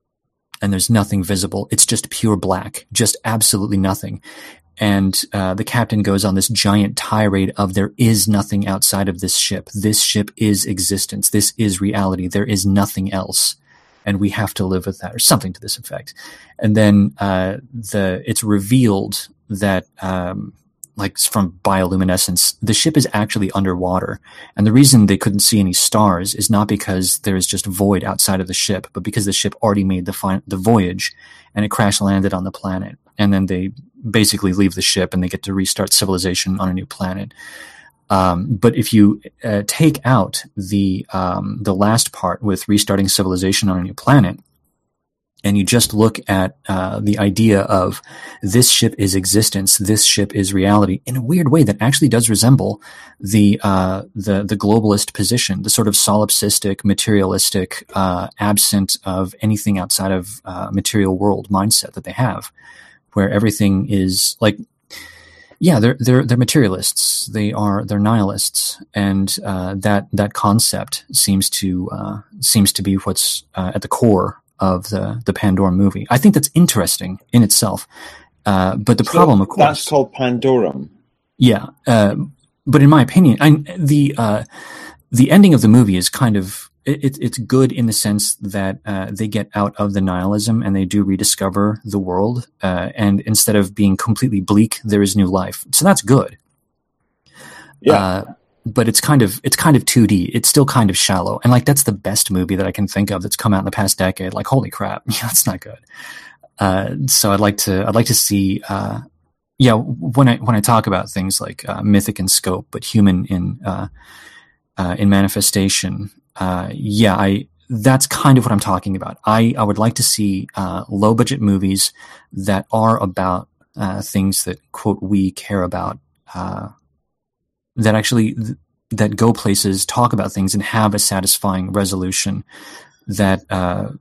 S2: And there's nothing visible. It's just pure black, just absolutely nothing. And uh, the captain goes on this giant tirade of there is nothing outside of this ship. This ship is existence. This is reality. There is nothing else. And we have to live with that, or something to this effect. And then uh, the it's revealed that, um, like from bioluminescence, the ship is actually underwater. And the reason they couldn't see any stars is not because there is just void outside of the ship, but because the ship already made the fi- the voyage, and it crash landed on the planet. And then they basically leave the ship and they get to restart civilization on a new planet. Um, but if you uh, take out the um, the last part with restarting civilization on a new planet, and you just look at uh, the idea of this ship is existence, this ship is reality, in a weird way that actually does resemble the uh, the the globalist position, the sort of solipsistic, materialistic, uh, absent of anything outside of uh, material world mindset that they have, where everything is like, yeah, they're they're they're materialists, they are they're nihilists, and uh, that that concept seems to uh, seems to be what's uh, at the core of the the Pandorum movie. I think that's interesting in itself, uh, but the so problem, of course,
S1: that's called Pandorum.
S2: Yeah, uh, but in my opinion, I, the uh, the ending of the movie is kind of it, it's good in the sense that uh, they get out of the nihilism and they do rediscover the world, uh, and instead of being completely bleak, there is new life. So that's good.
S1: Yeah.
S2: Uh, but it's kind of it's kind of two D. It's still kind of shallow, and like that's the best movie that I can think of that's come out in the past decade. Like, holy crap, yeah, that's not good. Uh, so I'd like to I'd like to see, uh, yeah, when I when I talk about things like uh, mythic in scope but human in uh, uh, in manifestation, uh, yeah, I that's kind of what I'm talking about. I I would like to see uh, low budget movies that are about uh, things that, quote, we care about. Uh, that actually that go places, talk about things, and have a satisfying resolution. That, uh,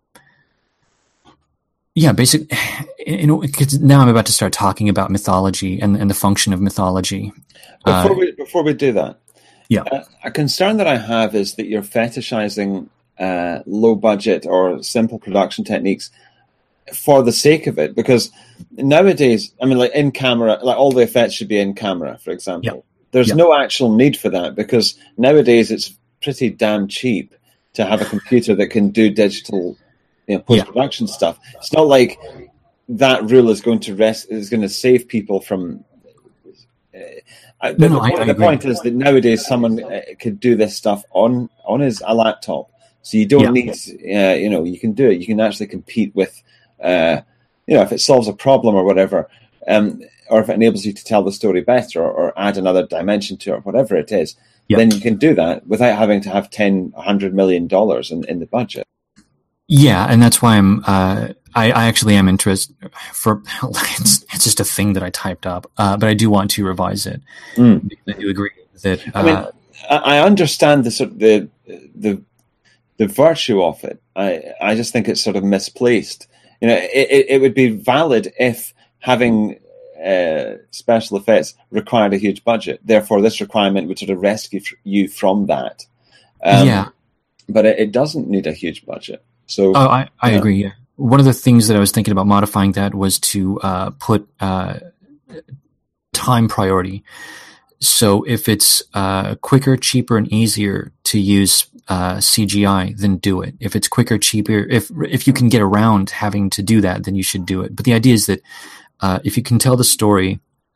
S2: yeah, basically, you know, because now I'm about to start talking about mythology and, and the function of mythology.
S1: Before
S2: uh,
S1: we before we do that,
S2: yeah,
S1: uh, a concern that I have is that you're fetishizing uh, low budget or simple production techniques for the sake of it. Because nowadays, I mean, like in camera, like all the effects should be in camera, for example.
S2: Yeah.
S1: There's
S2: yeah.
S1: no actual need for that, because nowadays it's pretty damn cheap to have a computer that can do digital, you know, post-production yeah. stuff. It's not like that rule is going to rest is going to save people from. Uh,
S2: no,
S1: the,
S2: no,
S1: the,
S2: I,
S1: the
S2: I
S1: point
S2: agree.
S1: is that nowadays someone uh, could do this stuff on on his a laptop, so you don't
S2: yeah.
S1: need, uh, you know, you can do it. You can actually compete with, uh, you know, if it solves a problem or whatever. Um, or if it enables you to tell the story better, or, or add another dimension to it, whatever it is, yep. then you can do that without having to have ten, a hundred million dollars in, in the budget.
S2: Yeah, and that's why I'm. Uh, I, I actually am interested. For it's, it's just a thing that I typed up, uh, but I do want to revise it.
S1: Mm.
S2: I do agree that. Uh,
S1: I mean, I understand the sort of the the the virtue of it. I I just think it's sort of misplaced. You know, it it, it would be valid if having Uh, special effects required a huge budget. Therefore, this requirement would sort of rescue f- you from that. Um,
S2: yeah,
S1: but it, it doesn't need a huge budget. So,
S2: oh, I, I
S1: yeah.
S2: agree. Yeah, one of the things that I was thinking about modifying that was to uh, put uh, time priority. So, if it's uh, quicker, cheaper, and easier to use uh, C G I, then do it. If it's quicker, cheaper, if if you can get around having to do that, then you should do it. But the idea is that uh, if you can tell the story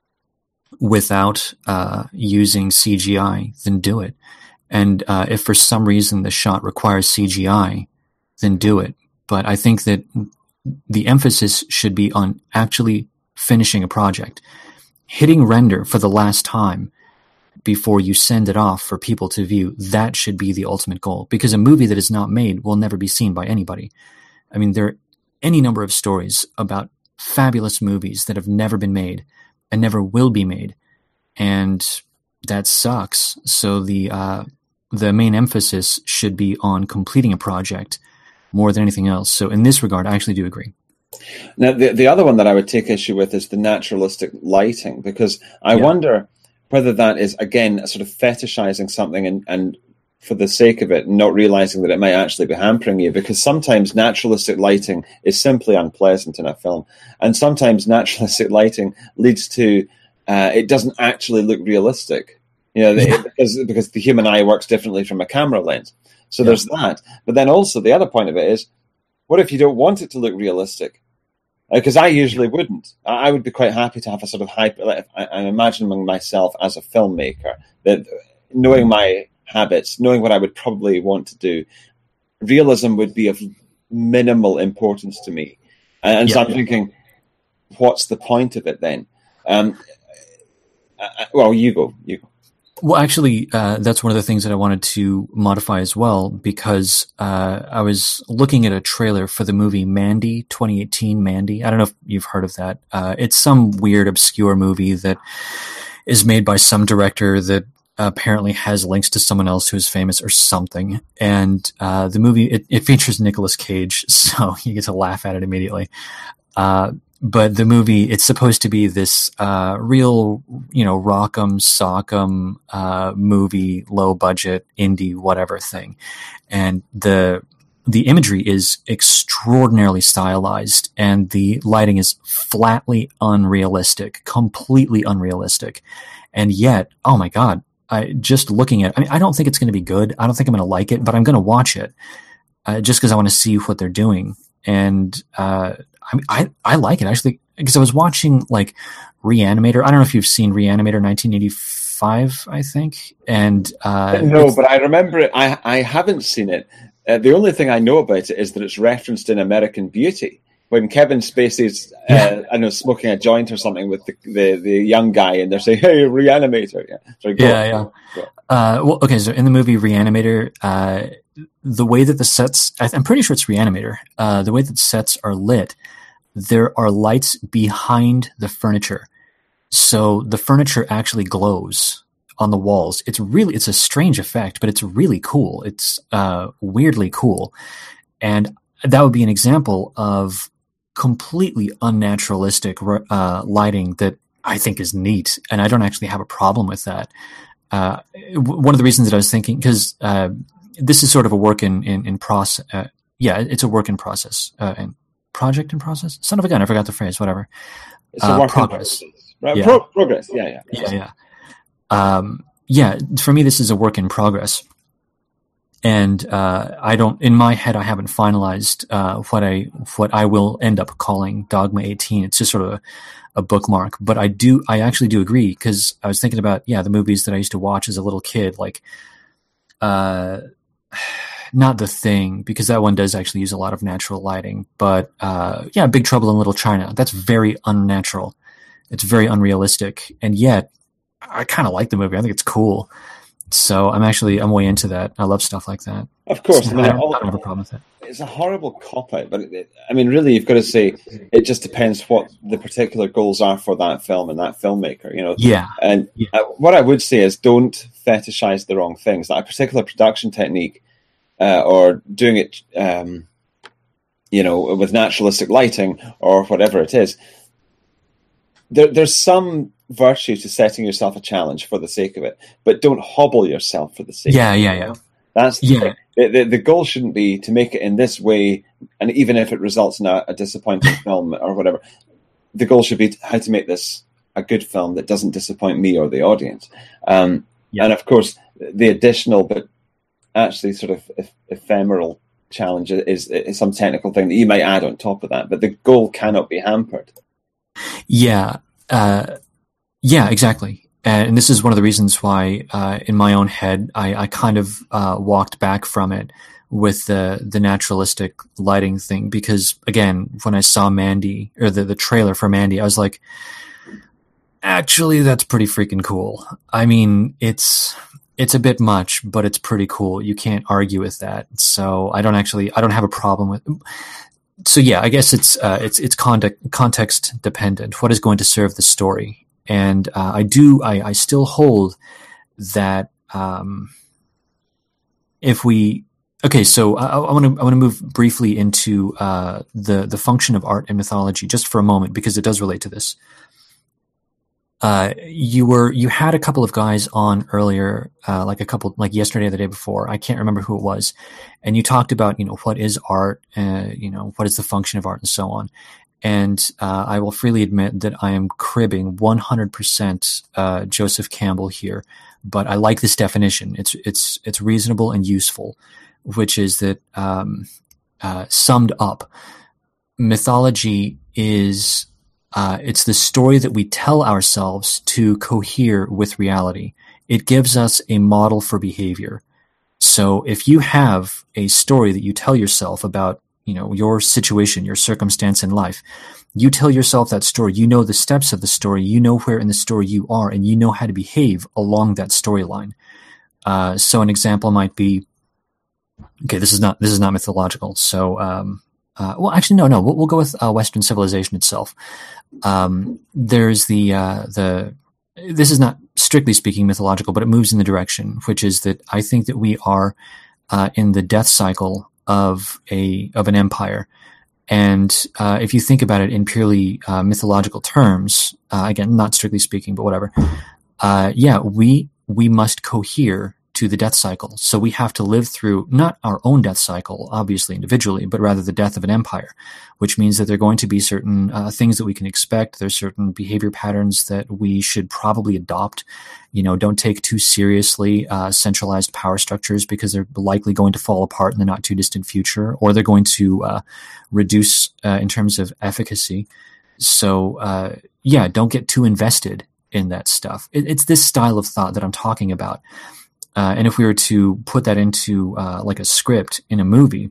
S2: without uh, using C G I, then do it. And uh, if for some reason the shot requires C G I, then do it. But I think that the emphasis should be on actually finishing a project. Hitting render for the last time before you send it off for people to view, that should be the ultimate goal. Because a movie that is not made will never be seen by anybody. I mean, there are any number of stories about fabulous movies that have never been made and never will be made. And that sucks. So the uh, the main emphasis should be on completing a project more than anything else. So in this regard, I actually do agree.
S1: Now, the the other one that I would take issue with is the naturalistic lighting, because I yeah. wonder whether that is, again, sort of fetishizing something and, and for the sake of it, not realizing that it might actually be hampering you, because sometimes naturalistic lighting is simply unpleasant in a film. And sometimes naturalistic lighting leads to, uh, it doesn't actually look realistic, you know, yeah. because, because the human eye works differently from a camera lens. So yeah. there's that. But then also the other point of it is, what if you don't want it to look realistic? Because uh, I usually wouldn't. I would be quite happy to have a sort of hyper. Like, I, I'm imagining myself as a filmmaker, that knowing my habits, knowing what I would probably want to do, realism would be of minimal importance to me. And, and yeah. so I'm thinking, what's the point of it then? Um, I, well, you go. You go.
S2: Well, actually, uh, that's one of the things that I wanted to modify as well, because uh, I was looking at a trailer for the movie Mandy, twenty eighteen Mandy. I don't know if you've heard of that. Uh, it's some weird, obscure movie that is made by some director that apparently has links to someone else who is famous or something. And uh, the movie, it, it features Nicolas Cage, so you get to laugh at it immediately. Uh, But the movie, it's supposed to be this uh, real, you know, rock'em, sock'em uh, movie, low budget, indie, whatever thing. And the the imagery is extraordinarily stylized, and the lighting is flatly unrealistic, completely unrealistic. And yet, oh my God, I just looking at it, I mean, I don't think it's going to be good. I don't think I'm going to like it, but I'm going to watch it uh, just because I want to see what they're doing. And uh, I mean, I, I like it actually, because I was watching like Reanimator. I don't know if you've seen Reanimator nineteen eighty-five, I think. And uh,
S1: no, but I remember it. I I haven't seen it. Uh, the only thing I know about it is that it's referenced in American Beauty when Kevin Spacey's uh, yeah. I know smoking a joint or something with the the, the young guy, and they're saying, "Hey, Reanimator." Yeah, Sorry,
S2: yeah, on, yeah. Go, go. Uh, well, okay. So in the movie Reanimator, uh, the way that the sets, I'm pretty sure it's Reanimator. Uh, the way that sets are lit, there are lights behind the furniture. So the furniture actually glows on the walls. It's really, it's a strange effect, but it's really cool. It's uh, weirdly cool. And that would be an example of completely unnaturalistic uh, lighting that I think is neat. And I don't actually have a problem with that. Uh, one of the reasons that I was thinking, because uh, this is sort of a work in, in, in process. Uh, yeah, it's a work in process. Uh, and project in process? Son of a gun, I forgot the phrase, whatever.
S1: It's a uh, work progress. In process. Right? Yeah. Pro- progress, yeah, yeah.
S2: Yeah, yeah. Um, yeah, for me, this is a work in progress. And uh, I don't, in my head, I haven't finalized uh, what I what I will end up calling Dogma eighteen. It's just sort of a, a bookmark. But I do, I actually do agree, because I was thinking about, yeah, the movies that I used to watch as a little kid, like, uh, not The Thing, because that one does actually use a lot of natural lighting. But uh, yeah, Big Trouble in Little China, that's very unnatural. It's very unrealistic, and yet I kind of like the movie. I think it's cool. So I'm actually, I'm way into that. I love stuff like that.
S1: Of course.
S2: So
S1: I, mean,
S2: I, don't,
S1: all,
S2: I don't have a problem with it.
S1: It's a horrible cop-out, but it, it, I mean, really, you've got to say, it just depends what the particular goals are for that film and that filmmaker, you know?
S2: Yeah.
S1: And
S2: yeah.
S1: Uh, what I would say is, don't fetishize the wrong things. Like a particular production technique, uh, or doing it, um, you know, with naturalistic lighting or whatever it is, there, there's some virtue to setting yourself a challenge for the sake of it, but don't hobble yourself for the sake
S2: yeah,
S1: of it.
S2: Yeah, yeah, yeah.
S1: That's the,
S2: yeah.
S1: the, the, the goal shouldn't be to make it in this way, and even if it results in a, a disappointing film or whatever, the goal should be to, how to make this a good film that doesn't disappoint me or the audience. Um, yeah. And of course, the additional but actually sort of eph- ephemeral challenge is, is some technical thing that you might add on top of that, but the goal cannot be hampered.
S2: Yeah, uh, yeah, exactly. And this is one of the reasons why, uh, in my own head, I, I kind of uh, walked back from it with the the naturalistic lighting thing, because again, when I saw Mandy, or the, the trailer for Mandy, I was like, actually, that's pretty freaking cool. I mean, it's it's a bit much, but it's pretty cool. You can't argue with that. So I don't actually, I don't have a problem with. So yeah, I guess it's uh, it's it's context context dependent. What is going to serve the story? And uh, I do, I, I still hold that um, if we, okay, so I want to I want to move briefly into uh, the the function of art and mythology just for a moment, because it does relate to this. Uh, you were you had a couple of guys on earlier, uh, like a couple, like yesterday or the day before. I can't remember who it was, and you talked about, you know, what is art, uh, you know, what is the function of art, and so on. And uh, I will freely admit that I am cribbing one hundred percent uh, Joseph Campbell here, but I like this definition. It's it's it's reasonable and useful, which is that um, uh, summed up, mythology is uh, it's the story that we tell ourselves to cohere with reality. It gives us a model for behavior. So if you have a story that you tell yourself about, you know, your situation, your circumstance in life, you tell yourself that story, you know the steps of the story, you know where in the story you are, and you know how to behave along that storyline. Uh, so an example might be, okay, this is not, this is not mythological. So, um, uh, well, actually, no, no, we'll, we'll go with uh, Western civilization itself. Um, there's the, uh, the, this is not strictly speaking mythological, but it moves in the direction, which is that I think that we are, uh, in the death cycle of a of an empire. And uh, if you think about it in purely uh, mythological terms, uh, again, not strictly speaking, but whatever, uh, yeah, we we must cohere to the death cycle. So we have to live through not our own death cycle, obviously individually, but rather the death of an empire, which means that there are going to be certain uh, things that we can expect. There's certain behavior patterns that we should probably adopt. You know, don't take too seriously uh, centralized power structures, because they're likely going to fall apart in the not too distant future, or they're going to uh, reduce uh, in terms of efficacy. So, uh, yeah, don't get too invested in that stuff. It, it's this style of thought that I'm talking about. Uh, and if we were to put that into uh, like a script in a movie,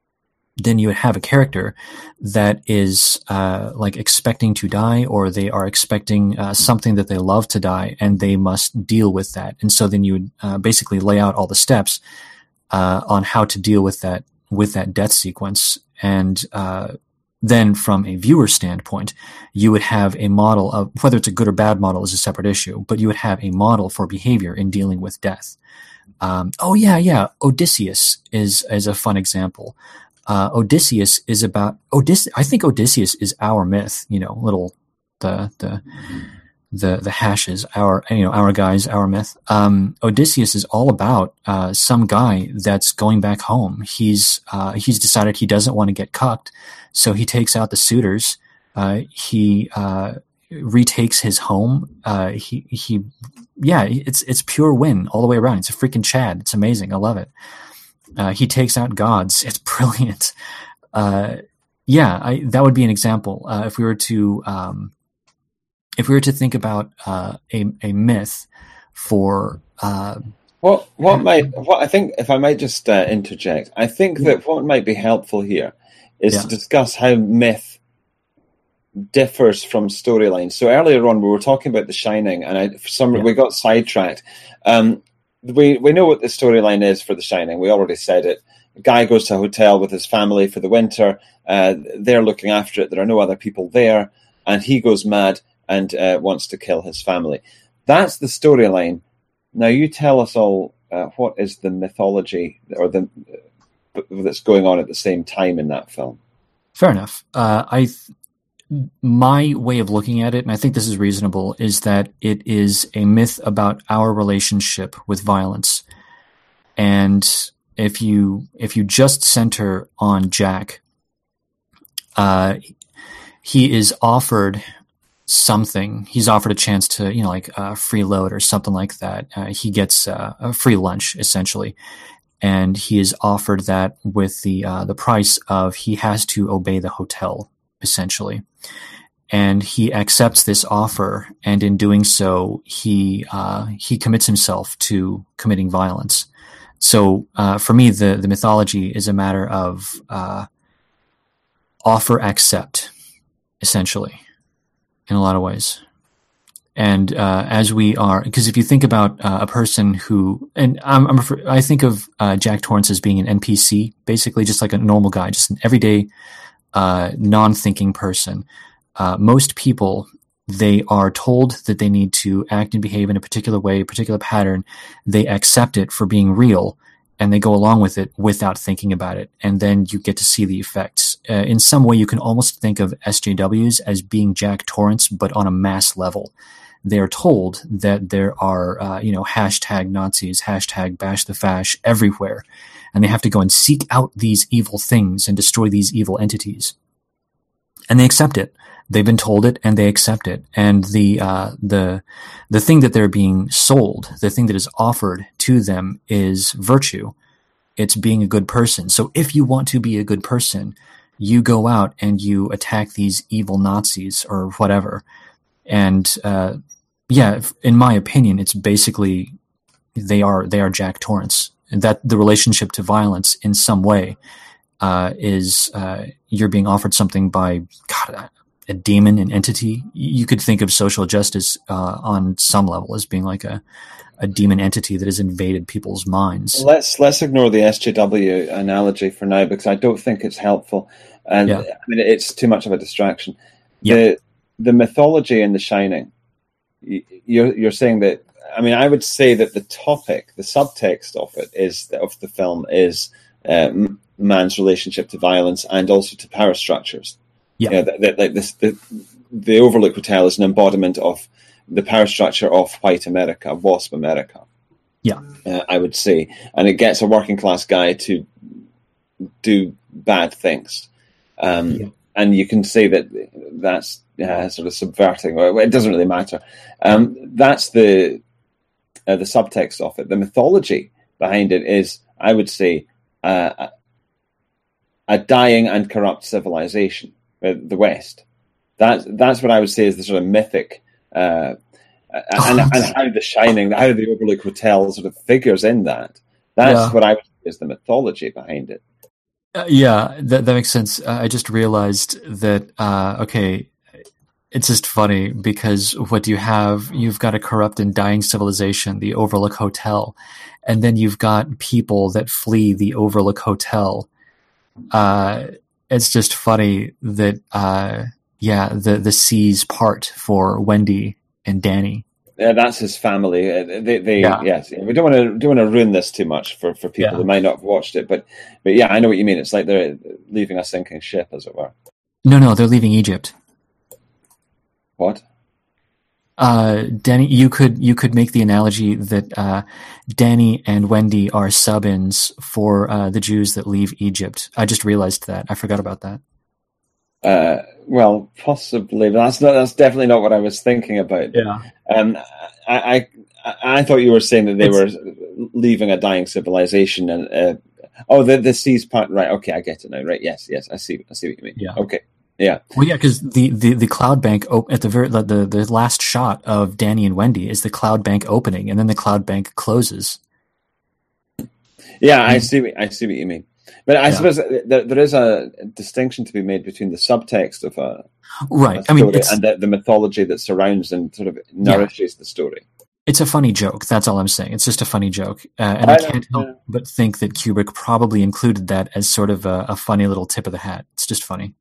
S2: then you would have a character that is uh, like expecting to die, or they are expecting uh, something that they love to die, and they must deal with that. And so then you would uh, basically lay out all the steps uh, on how to deal with that with that death sequence. And uh, then from a viewer standpoint, you would have a model of, whether it's a good or bad model is a separate issue, but you would have a model for behavior in dealing with death. Um, oh yeah, yeah. Odysseus is, is a fun example. Uh, Odysseus is about Odysseus. I think Odysseus is our myth, you know, little, the, the, the, the hashes, our, you know, our guys, our myth. Um, Odysseus is all about, uh, some guy that's going back home. He's, uh, he's decided he doesn't want to get cucked. So he takes out the suitors. Uh, he, uh, retakes his home. Uh, he, he, yeah, it's, it's pure win all the way around. It's a freaking Chad. It's amazing. I love it. Uh, he takes out gods. It's brilliant. Uh, yeah, I, that would be an example. Uh, if we were to, um, if we were to think about, uh, a, a myth for, uh,
S1: what, what might, what I think, if I might just uh, interject, I think yeah. that what might be helpful here is yeah. to discuss how myth differs from storyline. So earlier on, we were talking about The Shining, and I, for some yeah. we got sidetracked. Um, we we know what the storyline is for The Shining. We already said it. A guy goes to a hotel with his family for the winter. Uh, they're looking after it. There are no other people there, and he goes mad and uh, wants to kill his family. That's the storyline. Now you tell us all uh, what is the mythology or the uh, that's going on at the same time in that film.
S2: Fair enough. Uh, I. Th- My way of looking at it, and I think this is reasonable, is that it is a myth about our relationship with violence. And if you if you just center on Jack, uh, he is offered something. He's offered a chance to, you know, like a free load or something like that. Uh, he gets uh, a free lunch, essentially. and he is offered that with the uh, the price of he has to obey the hotel, essentially. And he accepts this offer, and in doing so, he uh, he commits himself to committing violence. So, uh, for me, the the mythology is a matter of uh, offer accept, essentially, in a lot of ways. And uh, as we are, because if you think about uh, a person who, and I'm, I'm I think of uh, Jack Torrance as being an N P C, basically just like a normal guy, just an everyday, uh, non-thinking person. Uh, most people, they are told that they need to act and behave in a particular way, a particular pattern. They accept it for being real, and they go along with it without thinking about it. And then you get to see the effects. Uh, in some way, you can almost think of S J Ws as being Jack Torrance, but on a mass level. They're told that there are, uh, you know, hashtag Nazis, hashtag bash the fash everywhere. And they have to go and seek out these evil things and destroy these evil entities. And they accept it. They've been told it, and they accept it. And the uh, the the thing that they're being sold, the thing that is offered to them, is virtue. It's being a good person. So if you want to be a good person, you go out and you attack these evil Nazis or whatever. And uh, yeah, in my opinion, it's basically they are they are Jack Torrance, and that the relationship to violence in some way uh, is uh, you're being offered something by God. A demon, an entity. You could think of social justice uh, on some level as being like a, a demon entity that has invaded people's minds.
S1: Let's let's ignore the S J W analogy for now, because I don't think it's helpful, and yeah. I mean it's too much of a distraction.
S2: Yeah.
S1: The the mythology in The Shining. You're you're saying that. I mean, I would say that the topic, the subtext of it is of the film is uh, man's relationship to violence and also to power structures.
S2: Yeah,
S1: you know, that, that, like this, the, the Overlook Hotel is an embodiment of the power structure of white America, WASP America.
S2: Yeah,
S1: uh, I would say, and it gets a working class guy to do bad things, um, yeah. and you can say that that's uh, sort of subverting. Or it doesn't really matter. Um, that's the uh, the subtext of it. The mythology behind it is, I would say, uh, a dying and corrupt civilization. The West. That that's what I would say is the sort of mythic, uh, and, and how The Shining, how the Overlook Hotel sort of figures in that. That's yeah. what I would say is the mythology behind it.
S2: Uh, yeah, that that makes sense. Uh, I just realized that. Uh, okay, it's just funny because what do you have? You've got a corrupt and dying civilization, the Overlook Hotel, and then you've got people that flee the Overlook Hotel. Uh, It's just funny that, uh, yeah, the, the seas part for Wendy and Danny.
S1: Yeah, that's his family. They, they, yeah. Yes, we don't want to don't want to ruin this too much for, for people yeah. who might not have watched it. But, but yeah, I know what you mean. It's like they're leaving a sinking ship, as it were.
S2: No, no, they're leaving Egypt.
S1: What?
S2: Uh, Danny, you could you could make the analogy that uh, Danny and Wendy are sub-ins for uh, the Jews that leave Egypt. I just realized that. I forgot about that.
S1: Uh, well, possibly, but that's not. That's definitely not what I was thinking about.
S2: Yeah.
S1: Um, I I, I thought you were saying that they it's, were leaving a dying civilization, and uh, oh, the the seas part. Right. Okay, I get it now. Right. Yes. Yes. I see. I see what you mean.
S2: Yeah.
S1: Okay. Yeah.
S2: Well, yeah, because the, the, the cloud bank op- at the very the, the the last shot of Danny and Wendy is the cloud bank opening, and then the cloud bank closes.
S1: Yeah, I see. I see what you mean. But I yeah. suppose there, there is a distinction to be made between the subtext of a
S2: right.
S1: A story
S2: I mean, it's,
S1: and the, the mythology that surrounds and sort of nourishes yeah. the story.
S2: It's a funny joke. That's all I'm saying. It's just a funny joke, uh, and I, I can't help yeah. but think that Kubrick probably included that as sort of a, a funny little tip of the hat. It's just funny.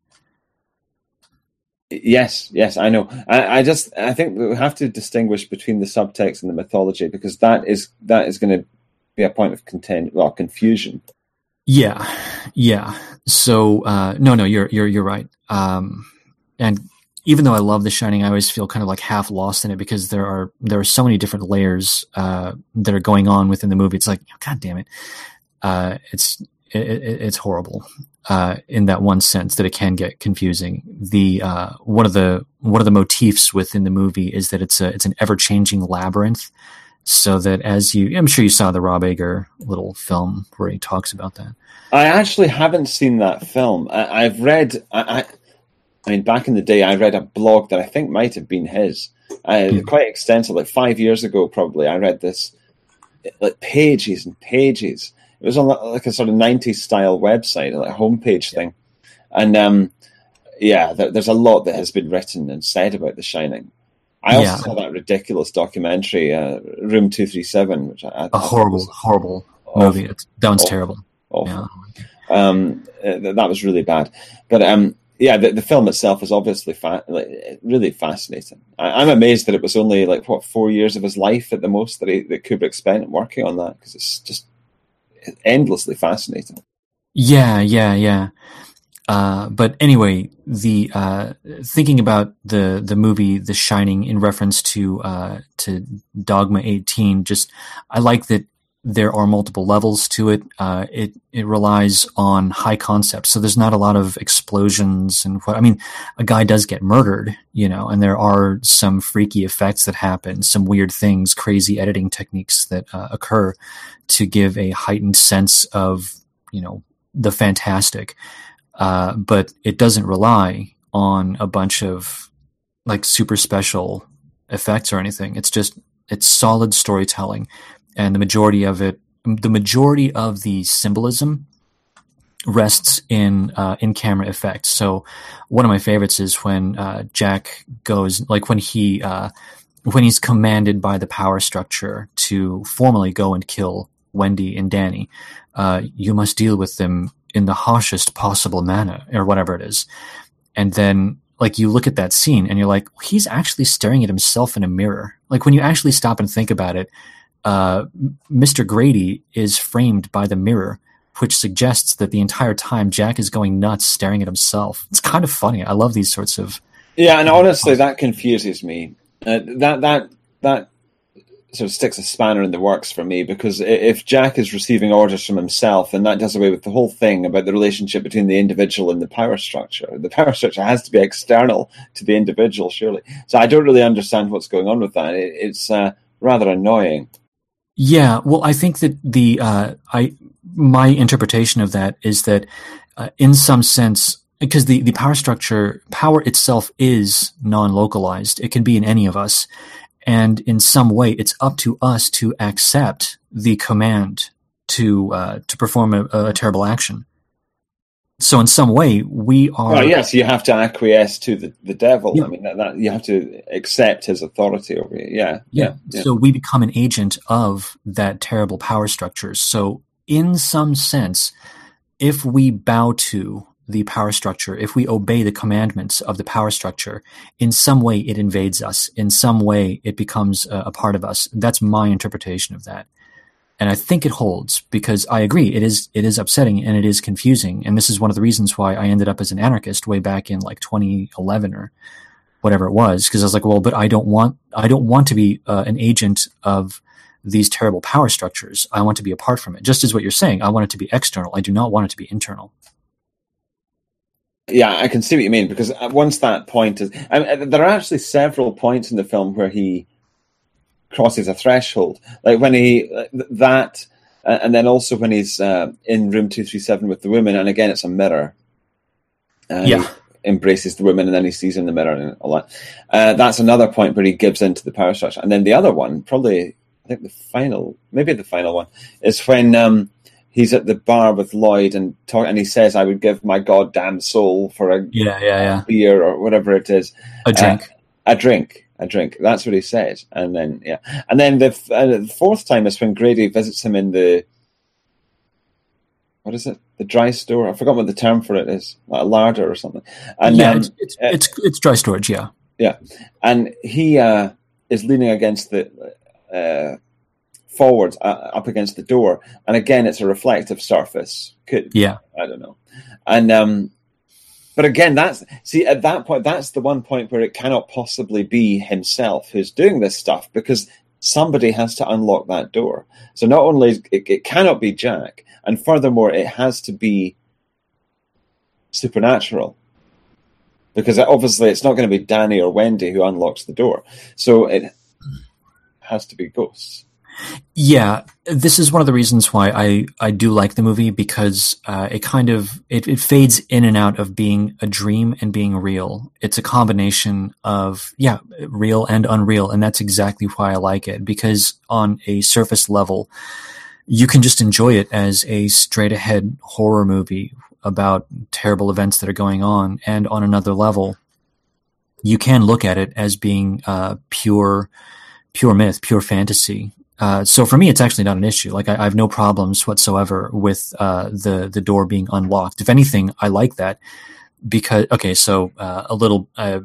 S1: Yes, yes, I know. I, I just, I think we have to distinguish between the subtext and the mythology, because that is that is going to be a point of content, well, confusion.
S2: Yeah, yeah. So, uh, no, no, you're you're you're right. Um, and even though I love The Shining, I always feel kind of like half lost in it because there are there are so many different layers uh, that are going on within the movie. It's like, God damn it, uh, it's it, it, it's horrible. Uh, in that one sense that it can get confusing. The uh, one of the one of the motifs within the movie is that it's a it's an ever changing labyrinth So that as you, I'm sure you saw the Rob Ager little film where he talks about that.
S1: I actually haven't seen that film. I, I've read, I, I, I mean, back in the day, I read a blog that I think might have been his, uh, mm. quite extensive, like five years ago probably. I read this, like pages and pages. It was on like a sort of nineties style website, like a homepage thing. And um, yeah, there, there's a lot that has been written and said about The Shining. I also yeah. saw that ridiculous documentary, uh, Room two thirty-seven, which I, I
S2: a horrible, was horrible awful, movie. It's, that one's awful, terrible.
S1: Awful. Yeah. Um, uh, that was really bad. But um, yeah, the, the film itself is obviously fa- like, really fascinating. I, I'm amazed that it was only like what four years of his life at the most that, he, that Kubrick spent working on that, because it's just endlessly fascinating.
S2: Yeah, yeah, yeah. Uh, but anyway, the uh, thinking about the the movie The Shining in reference to uh, to Dogma eighteen, just I like that there are multiple levels to it. Uh, it it relies on high concepts, so there's not a lot of explosions and what I mean. A guy does get murdered, you know, and there are some freaky effects that happen, some weird things, crazy editing techniques that uh, occur to give a heightened sense of, you know, the fantastic. Uh, but it doesn't rely on a bunch of like super special effects or anything. It's just, it's solid storytelling. And the majority of it, the majority of the symbolism rests in, uh, in camera effects. So one of my favorites is when, uh, Jack goes, like when he, uh, when he's commanded by the power structure to formally go and kill Wendy and Danny, uh, you must deal with them in the harshest possible manner, or whatever it is. And then, like, you look at that scene and you're like, he's actually staring at himself in a mirror. Like, when you actually stop and think about it, uh, Mister Grady is framed by the mirror, which suggests that the entire time Jack is going nuts staring at himself. It's kind of funny. I love these sorts of...
S1: Yeah, and honestly, that confuses me. Uh, that, that, that, sort of sticks a spanner in the works for me, because if Jack is receiving orders from himself, then that does away with the whole thing about the relationship between the individual and the power structure. The power structure has to be external to the individual, surely. So I don't really understand what's going on with that. It, it's uh, rather annoying.
S2: Yeah, well, I think that the uh, I my interpretation of that is that uh, in some sense, because the, the power structure, power itself is non-localized. It can be in any of us. And in some way, it's up to us to accept the command to uh, to perform a, a terrible action. So in some way, we are...
S1: Well, yes, you have to acquiesce to the, the devil. Yeah. I mean, that, that you have to accept his authority over you. Yeah,
S2: yeah, yeah. So we become an agent of that terrible power structure. So in some sense, if we bow to the power structure, if we obey the commandments of the power structure, in some way it invades us. In some way it becomes a, a part of us. That's my interpretation of that. And I think it holds, because I agree, it is it is upsetting and it is confusing. And this is one of the reasons why I ended up as an anarchist way back in like twenty eleven or whatever it was, because I was like, well, but I don't want I don't want to be uh, an agent of these terrible power structures. I want to be apart from it. Just as what you're saying, I want it to be external. I do not want it to be internal.
S1: Yeah, I can see what you mean, because once that point is... I mean, there are actually several points in the film where he crosses a threshold. Like when he... That, and then also when he's uh, in room two thirty-seven with the woman, and again, it's a mirror. Uh,
S2: yeah.
S1: He embraces the woman, and then he sees in the mirror and all that. Uh, that's another point where he gives into the power structure. And then the other one, probably, I think the final, maybe the final one, is when... Um, he's at the bar with Lloyd and talk, and he says, "I would give my goddamn soul for a
S2: yeah, yeah, yeah.
S1: beer or whatever it is,
S2: a drink,
S1: uh, a drink, a drink." That's what he says, and then yeah, and then the, uh, the fourth time is when Grady visits him in the what is it, the dry store? I forgot what the term for it is, like a larder or something. And
S2: yeah,
S1: um,
S2: it's it's, uh, it's it's dry storage, yeah,
S1: yeah, and he uh, is leaning against the. Uh, forwards uh, up against the door, and again it's a reflective surface. Could
S2: yeah,
S1: I don't know, and um, but again that's see at that point that's the one point where it cannot possibly be himself who's doing this stuff, because somebody has to unlock that door. So not only is, it, it cannot be Jack, and furthermore it has to be supernatural, because obviously it's not going to be Danny or Wendy who unlocks the door. So it has to be ghosts.
S2: Yeah, this is one of the reasons why I, I do like the movie, because uh, it kind of it, it fades in and out of being a dream and being real. It's a combination of yeah, real and unreal, and that's exactly why I like it, because on a surface level, you can just enjoy it as a straight ahead horror movie about terrible events that are going on, and on another level, you can look at it as being uh, pure pure myth, pure fantasy. Uh, so for me, it's actually not an issue. Like I, I have no problems whatsoever with uh, the the door being unlocked. If anything, I like that because okay, so uh, a little, uh,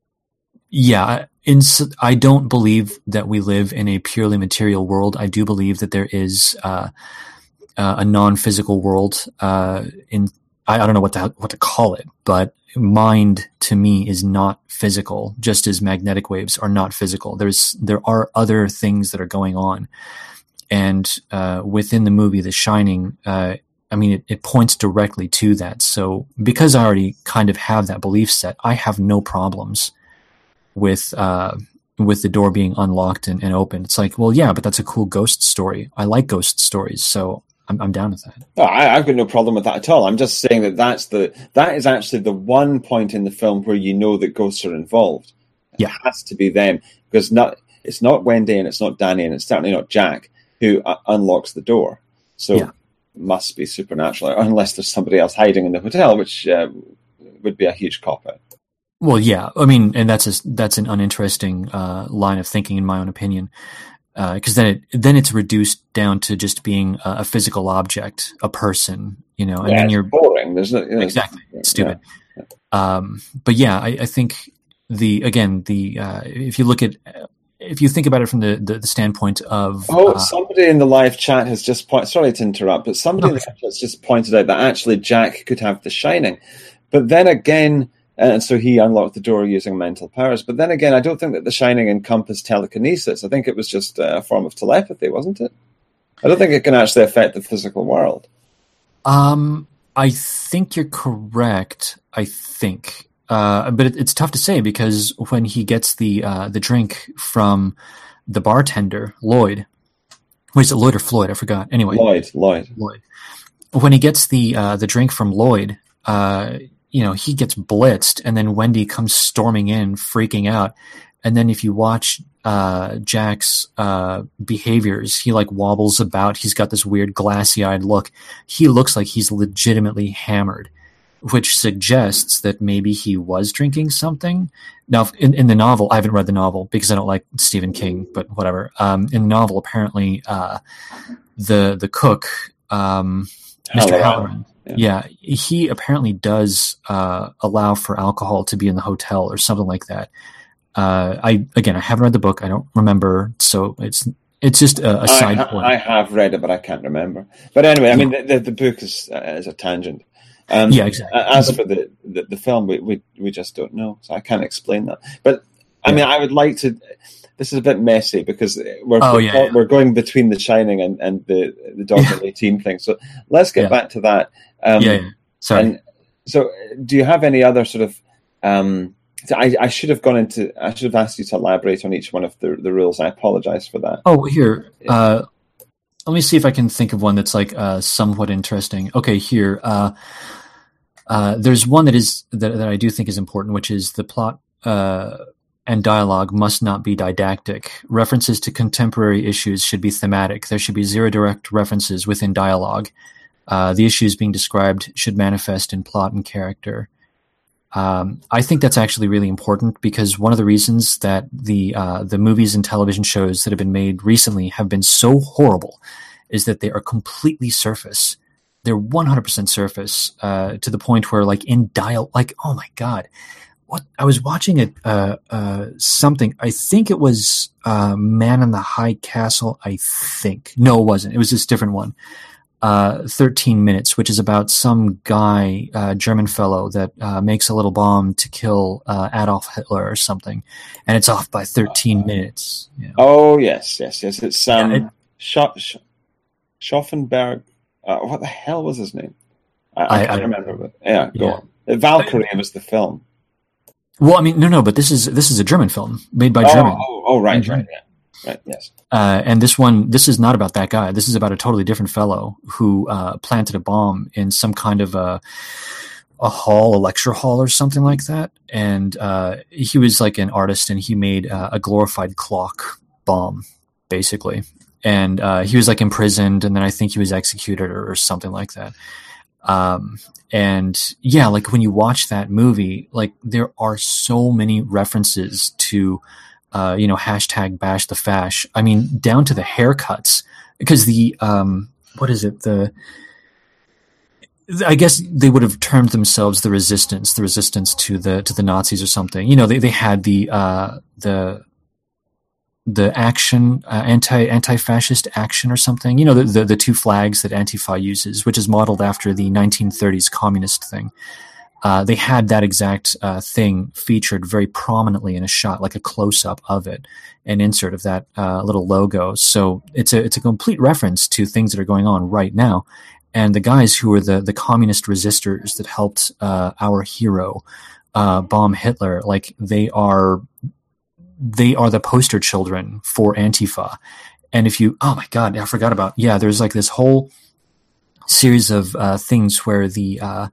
S2: yeah. In, I don't believe that we live in a purely material world. I do believe that there is uh, uh, a non-physical world. Uh, in I, I don't know what to what to call it, but mind to me is not physical, just as magnetic waves are not physical. There's there are other things that are going on, and uh, within the movie The Shining, uh, I mean, it, it points directly to that. So because I already kind of have that belief set, I have no problems with uh, with the door being unlocked and, and open. It's like, well, yeah, but that's a cool ghost story. I like ghost stories, so I'm, I'm down with that.
S1: Oh, I, I've got no problem with that at all. I'm just saying that that's the that is actually the one point in the film where you know that ghosts are involved.
S2: Yeah,
S1: it has to be them, because not it's not Wendy and it's not Danny and it's certainly not Jack who uh, unlocks the door. So
S2: yeah.
S1: It must be supernatural, unless there's somebody else hiding in the hotel, which uh, would be a huge cop-out.
S2: Well, yeah, I mean, and that's a, that's an uninteresting uh, line of thinking, in my own opinion. Because uh, then it then it's reduced down to just being a, a physical object, a person, you know, and
S1: yeah,
S2: then you're
S1: boring. There's no, you know,
S2: exactly
S1: it's
S2: stupid.
S1: Yeah, yeah.
S2: Um, but yeah, I, I think the again the uh, if you look at if you think about it from the, the, the standpoint of
S1: oh,
S2: uh,
S1: somebody in the live chat has just point. Sorry to interrupt, but somebody in the chat has just pointed out that actually Jack could have The Shining, but then again. And so he unlocked the door using mental powers. But then again, I don't think that The Shining encompassed telekinesis. I think it was just a form of telepathy, wasn't it? I don't think it can actually affect the physical world.
S2: Um, I think you're correct. I think, uh, but it, it's tough to say, because when he gets the uh, the drink from the bartender, Lloyd, wait, is it Lloyd or Floyd? I forgot. Anyway,
S1: Lloyd, Lloyd,
S2: Lloyd. When he gets the uh, the drink from Lloyd, uh, you know, he gets blitzed, and then Wendy comes storming in, freaking out. And then if you watch uh, Jack's uh, behaviors, he like wobbles about. He's got this weird glassy-eyed look. He looks like he's legitimately hammered, which suggests that maybe he was drinking something. Now, in, in the novel, I haven't read the novel because I don't like Stephen King, but whatever. Um, in the novel, apparently, uh, the the cook, um, Mister Halloran, yeah. yeah, he apparently does uh, allow for alcohol to be in the hotel or something like that. Uh, I again, I haven't read the book. I don't remember, so it's it's just a, a side
S1: I,
S2: point.
S1: I have read it, but I can't remember. But anyway, I mean, the, the, the book is uh, is a tangent. Um,
S2: yeah, exactly.
S1: As for the, the, the film, we, we we just don't know, so I can't explain that. But I yeah. mean, I would like to. This is a bit messy because we're
S2: oh,
S1: we're,
S2: yeah, yeah.
S1: we're going between The Shining and, and the the Dogma eighteen thing. So let's get
S2: yeah.
S1: back to that. Um,
S2: yeah, yeah, sorry.
S1: And so, do you have any other sort of? Um, I, I should have gone into. I should have asked you to elaborate on each one of the the rules. I apologize for that.
S2: Oh, here. Uh, let me see if I can think of one that's like uh, somewhat interesting. Okay, here. Uh, uh, there's one that is that, that I do think is important, which is the plot uh, and dialogue must not be didactic. References to contemporary issues should be thematic. There should be zero direct references within dialogue. Uh, the issues being described should manifest in plot and character. Um, I think that's actually really important because one of the reasons that the uh, the movies and television shows that have been made recently have been so horrible is that they are completely surface. They're one hundred percent surface uh, to the point where, like, in dial, like, oh my god, what I was watching it, uh, uh, something. I think it was uh, Man in the High Castle. I think no, it wasn't. It was this different one. Uh, thirteen minutes, which is about some guy, uh, German fellow that uh, makes a little bomb to kill uh, Adolf Hitler or something, and it's off by thirteen minutes. You know?
S1: Oh yes, yes, yes. It's um,
S2: yeah, it,
S1: Scho- Sch- Schaffenberg. Uh, what the hell was his name? I, I, I can't I, remember. But yeah, go yeah. on. Valkyrie was the film.
S2: Well, I mean, no, no, but this is this is a German film made by
S1: oh,
S2: German.
S1: Oh, oh, right, right, yeah. Right. Yes.
S2: Uh, and this one, this is not about that guy. This is about a totally different fellow who uh, planted a bomb in some kind of a a hall, a lecture hall, or something like that. And uh, he was like an artist, and he made uh, a glorified clock bomb, basically. And uh, he was like imprisoned, and then I think he was executed or, or something like that. Um, and yeah, like when you watch that movie, like there are so many references to, uh, you know, hashtag bash the fash. I mean, down to the haircuts, because the, um, what is it? The, I guess they would have termed themselves the resistance, the resistance to the, to the Nazis or something. You know, they, they had the, uh, the, the action, uh, anti, anti-fascist action or something, you know, the, the, the two flags that Antifa uses, which is modeled after the nineteen thirties communist thing. Uh, they had that exact uh, thing featured very prominently in a shot, like a close-up of it, an insert of that uh, little logo. So it's a, it's a complete reference to things that are going on right now. And the guys who were the, the communist resistors that helped uh, our hero uh, bomb Hitler, like they are, they are the poster children for Antifa. And if you, oh my God, I forgot about, yeah, there's like this whole series of uh, things where the, uh,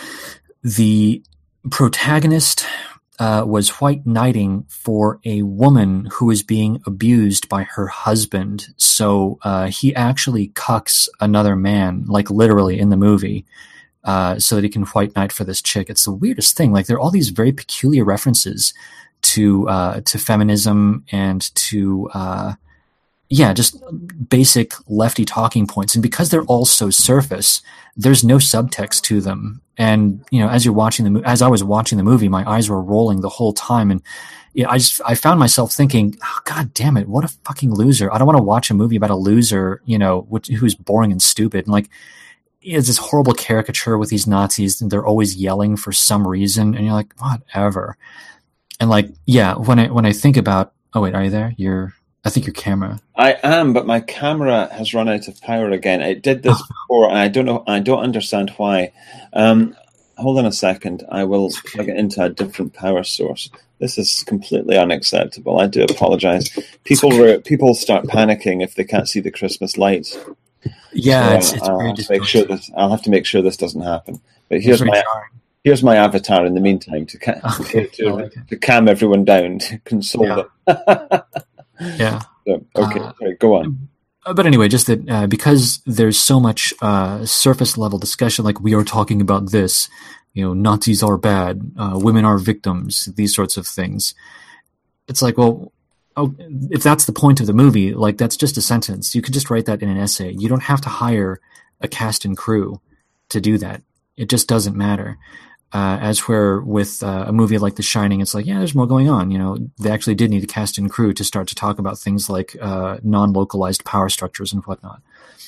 S2: the protagonist uh, was white knighting for a woman who was being abused by her husband. So uh, he actually cucks another man, like literally in the movie, uh, so that he can white knight for this chick. It's the weirdest thing. Like there are all these very peculiar references to uh, to feminism and to uh, yeah, just basic lefty talking points. And because they're all so surface, there's no subtext to them. And you know, as you're watching the mo- as I was watching the movie, my eyes were rolling the whole time, and you know, I just I found myself thinking, oh, God damn it, what a fucking loser! I don't want to watch a movie about a loser, you know, which, who's boring and stupid. And like, it's this horrible caricature with these Nazis, and they're always yelling for some reason, and you're like, whatever. And like, yeah, when I when I think about, oh wait, are you there? You're, I think your camera.
S1: I am, but my camera has run out of power again. It did this before, and I don't know. I don't understand why. Um, hold on a second. I will plug it into a different power source. This is completely unacceptable. I do apologize. People re- people start panicking if they can't see the Christmas lights.
S2: Yeah,
S1: so,
S2: it's, it's
S1: I'll,
S2: very
S1: have to make sure this, I'll have to make sure this doesn't happen. But here's my
S2: jarring.
S1: here's my avatar in the meantime to ca-
S2: Okay,
S1: to,
S2: like
S1: to calm everyone down, to console
S2: yeah.
S1: them.
S2: yeah.
S1: So, okay,
S2: Uh,
S1: sorry, go on.
S2: But anyway, just that uh, because there's so much uh, surface level discussion, like we are talking about this, you know, Nazis are bad, uh, women are victims, these sorts of things. It's like, well, oh, if that's the point of the movie, like that's just a sentence. You can just write that in an essay. You don't have to hire a cast and crew to do that. It just doesn't matter. Uh, as where with uh, a movie like The Shining, it's like, yeah, there's more going on. You know, they actually did need a cast and crew to start to talk about things like uh, non-localized power structures and whatnot.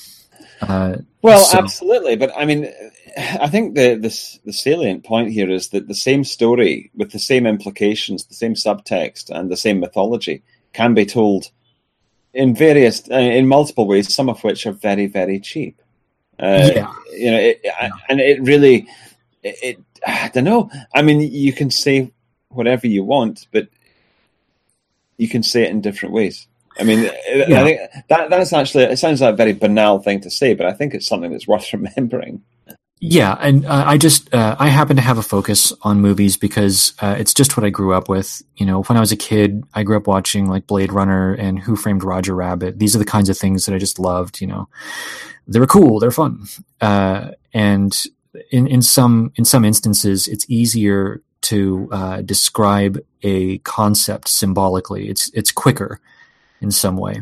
S2: Uh,
S1: well,
S2: so,
S1: absolutely, but I mean, I think the, the the salient point here is that the same story with the same implications, the same subtext, and the same mythology can be told in various, uh, in multiple ways. Some of which are very, very cheap. Uh,
S2: yeah,
S1: you know, it, yeah. and it really, it, it. I don't know. I mean, you can say whatever you want, but you can say it in different ways. I mean, yeah. I think that that's actually, it sounds like a very banal thing to say, but I think it's something that's worth remembering.
S2: Yeah, and uh, I just, uh, I happen to have a focus on movies because uh, it's just what I grew up with. You know, when I was a kid, I grew up watching like Blade Runner and Who Framed Roger Rabbit. These are the kinds of things that I just loved, you know. They were cool, they're fun. Uh, and in, in some in some instances, it's easier to uh, describe a concept symbolically. It's it's quicker in some way.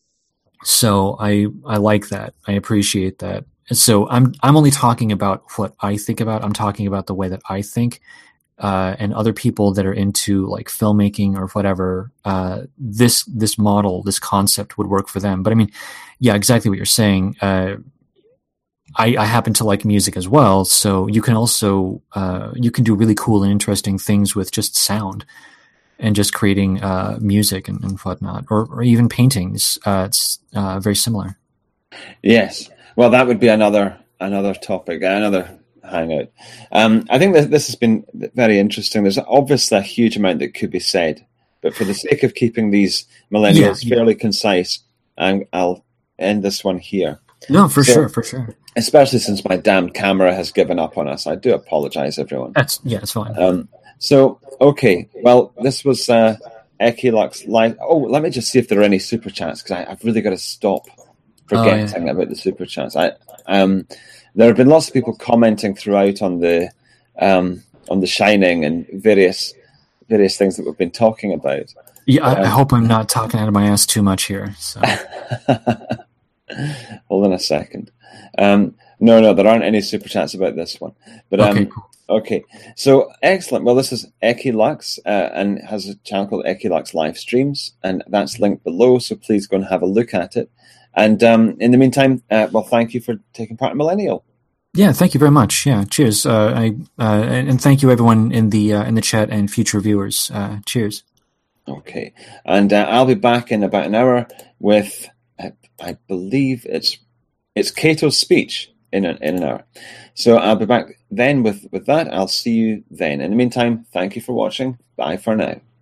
S2: So I I like that. I appreciate that. So I'm I'm only talking about what I think about. I'm talking about the way that I think, uh, and other people that are into like filmmaking or whatever. Uh, this this model, this concept would work for them. But I mean, yeah, exactly what you're saying. Uh, I, I happen to like music as well, so you can also uh, you can do really cool and interesting things with just sound and just creating uh, music and, and whatnot, or, or even paintings. Uh, it's uh, very similar.
S1: Yes. Well, that would be another another topic, another hangout. Um, I think that this has been very interesting. There's obviously a huge amount that could be said, But for the sake of keeping these millennials
S2: yeah,
S1: fairly yeah. concise, I'm, I'll end this one here.
S2: No, for
S1: so,
S2: sure, for sure.
S1: Especially since my damn camera has given up on us. I do apologize, everyone.
S2: That's yeah, it's fine.
S1: Um, so, okay. Well, this was uh, Equilux Live. Oh, let me just see if there are any super chats, because I've really got to stop forgetting oh, yeah. about the super chats. I, um, there have been lots of people commenting throughout on the um, on the Shining and various various things that we've been talking about.
S2: Yeah, I, um, I hope I'm not talking out of my ass too much here. So.
S1: Hold on a second. Um, no, no, there aren't any super chats about this one. But um,
S2: okay, cool.
S1: Okay, so excellent. Well, this is Equilux uh, and has a channel called Equilux Live Streams, and that's linked below. So please go and have a look at it. And um, in the meantime, uh, well, thank you for taking part in Millennial.
S2: Yeah, thank you very much. Yeah, cheers. Uh, I uh, and, and thank you everyone in the uh, in the chat and future viewers. Uh, cheers.
S1: Okay, and uh, I'll be back in about an hour with, uh, I believe it's it's Cato's speech in an in an hour. So I'll be back then with with that. I'll see you then. In the meantime, thank you for watching. Bye for now.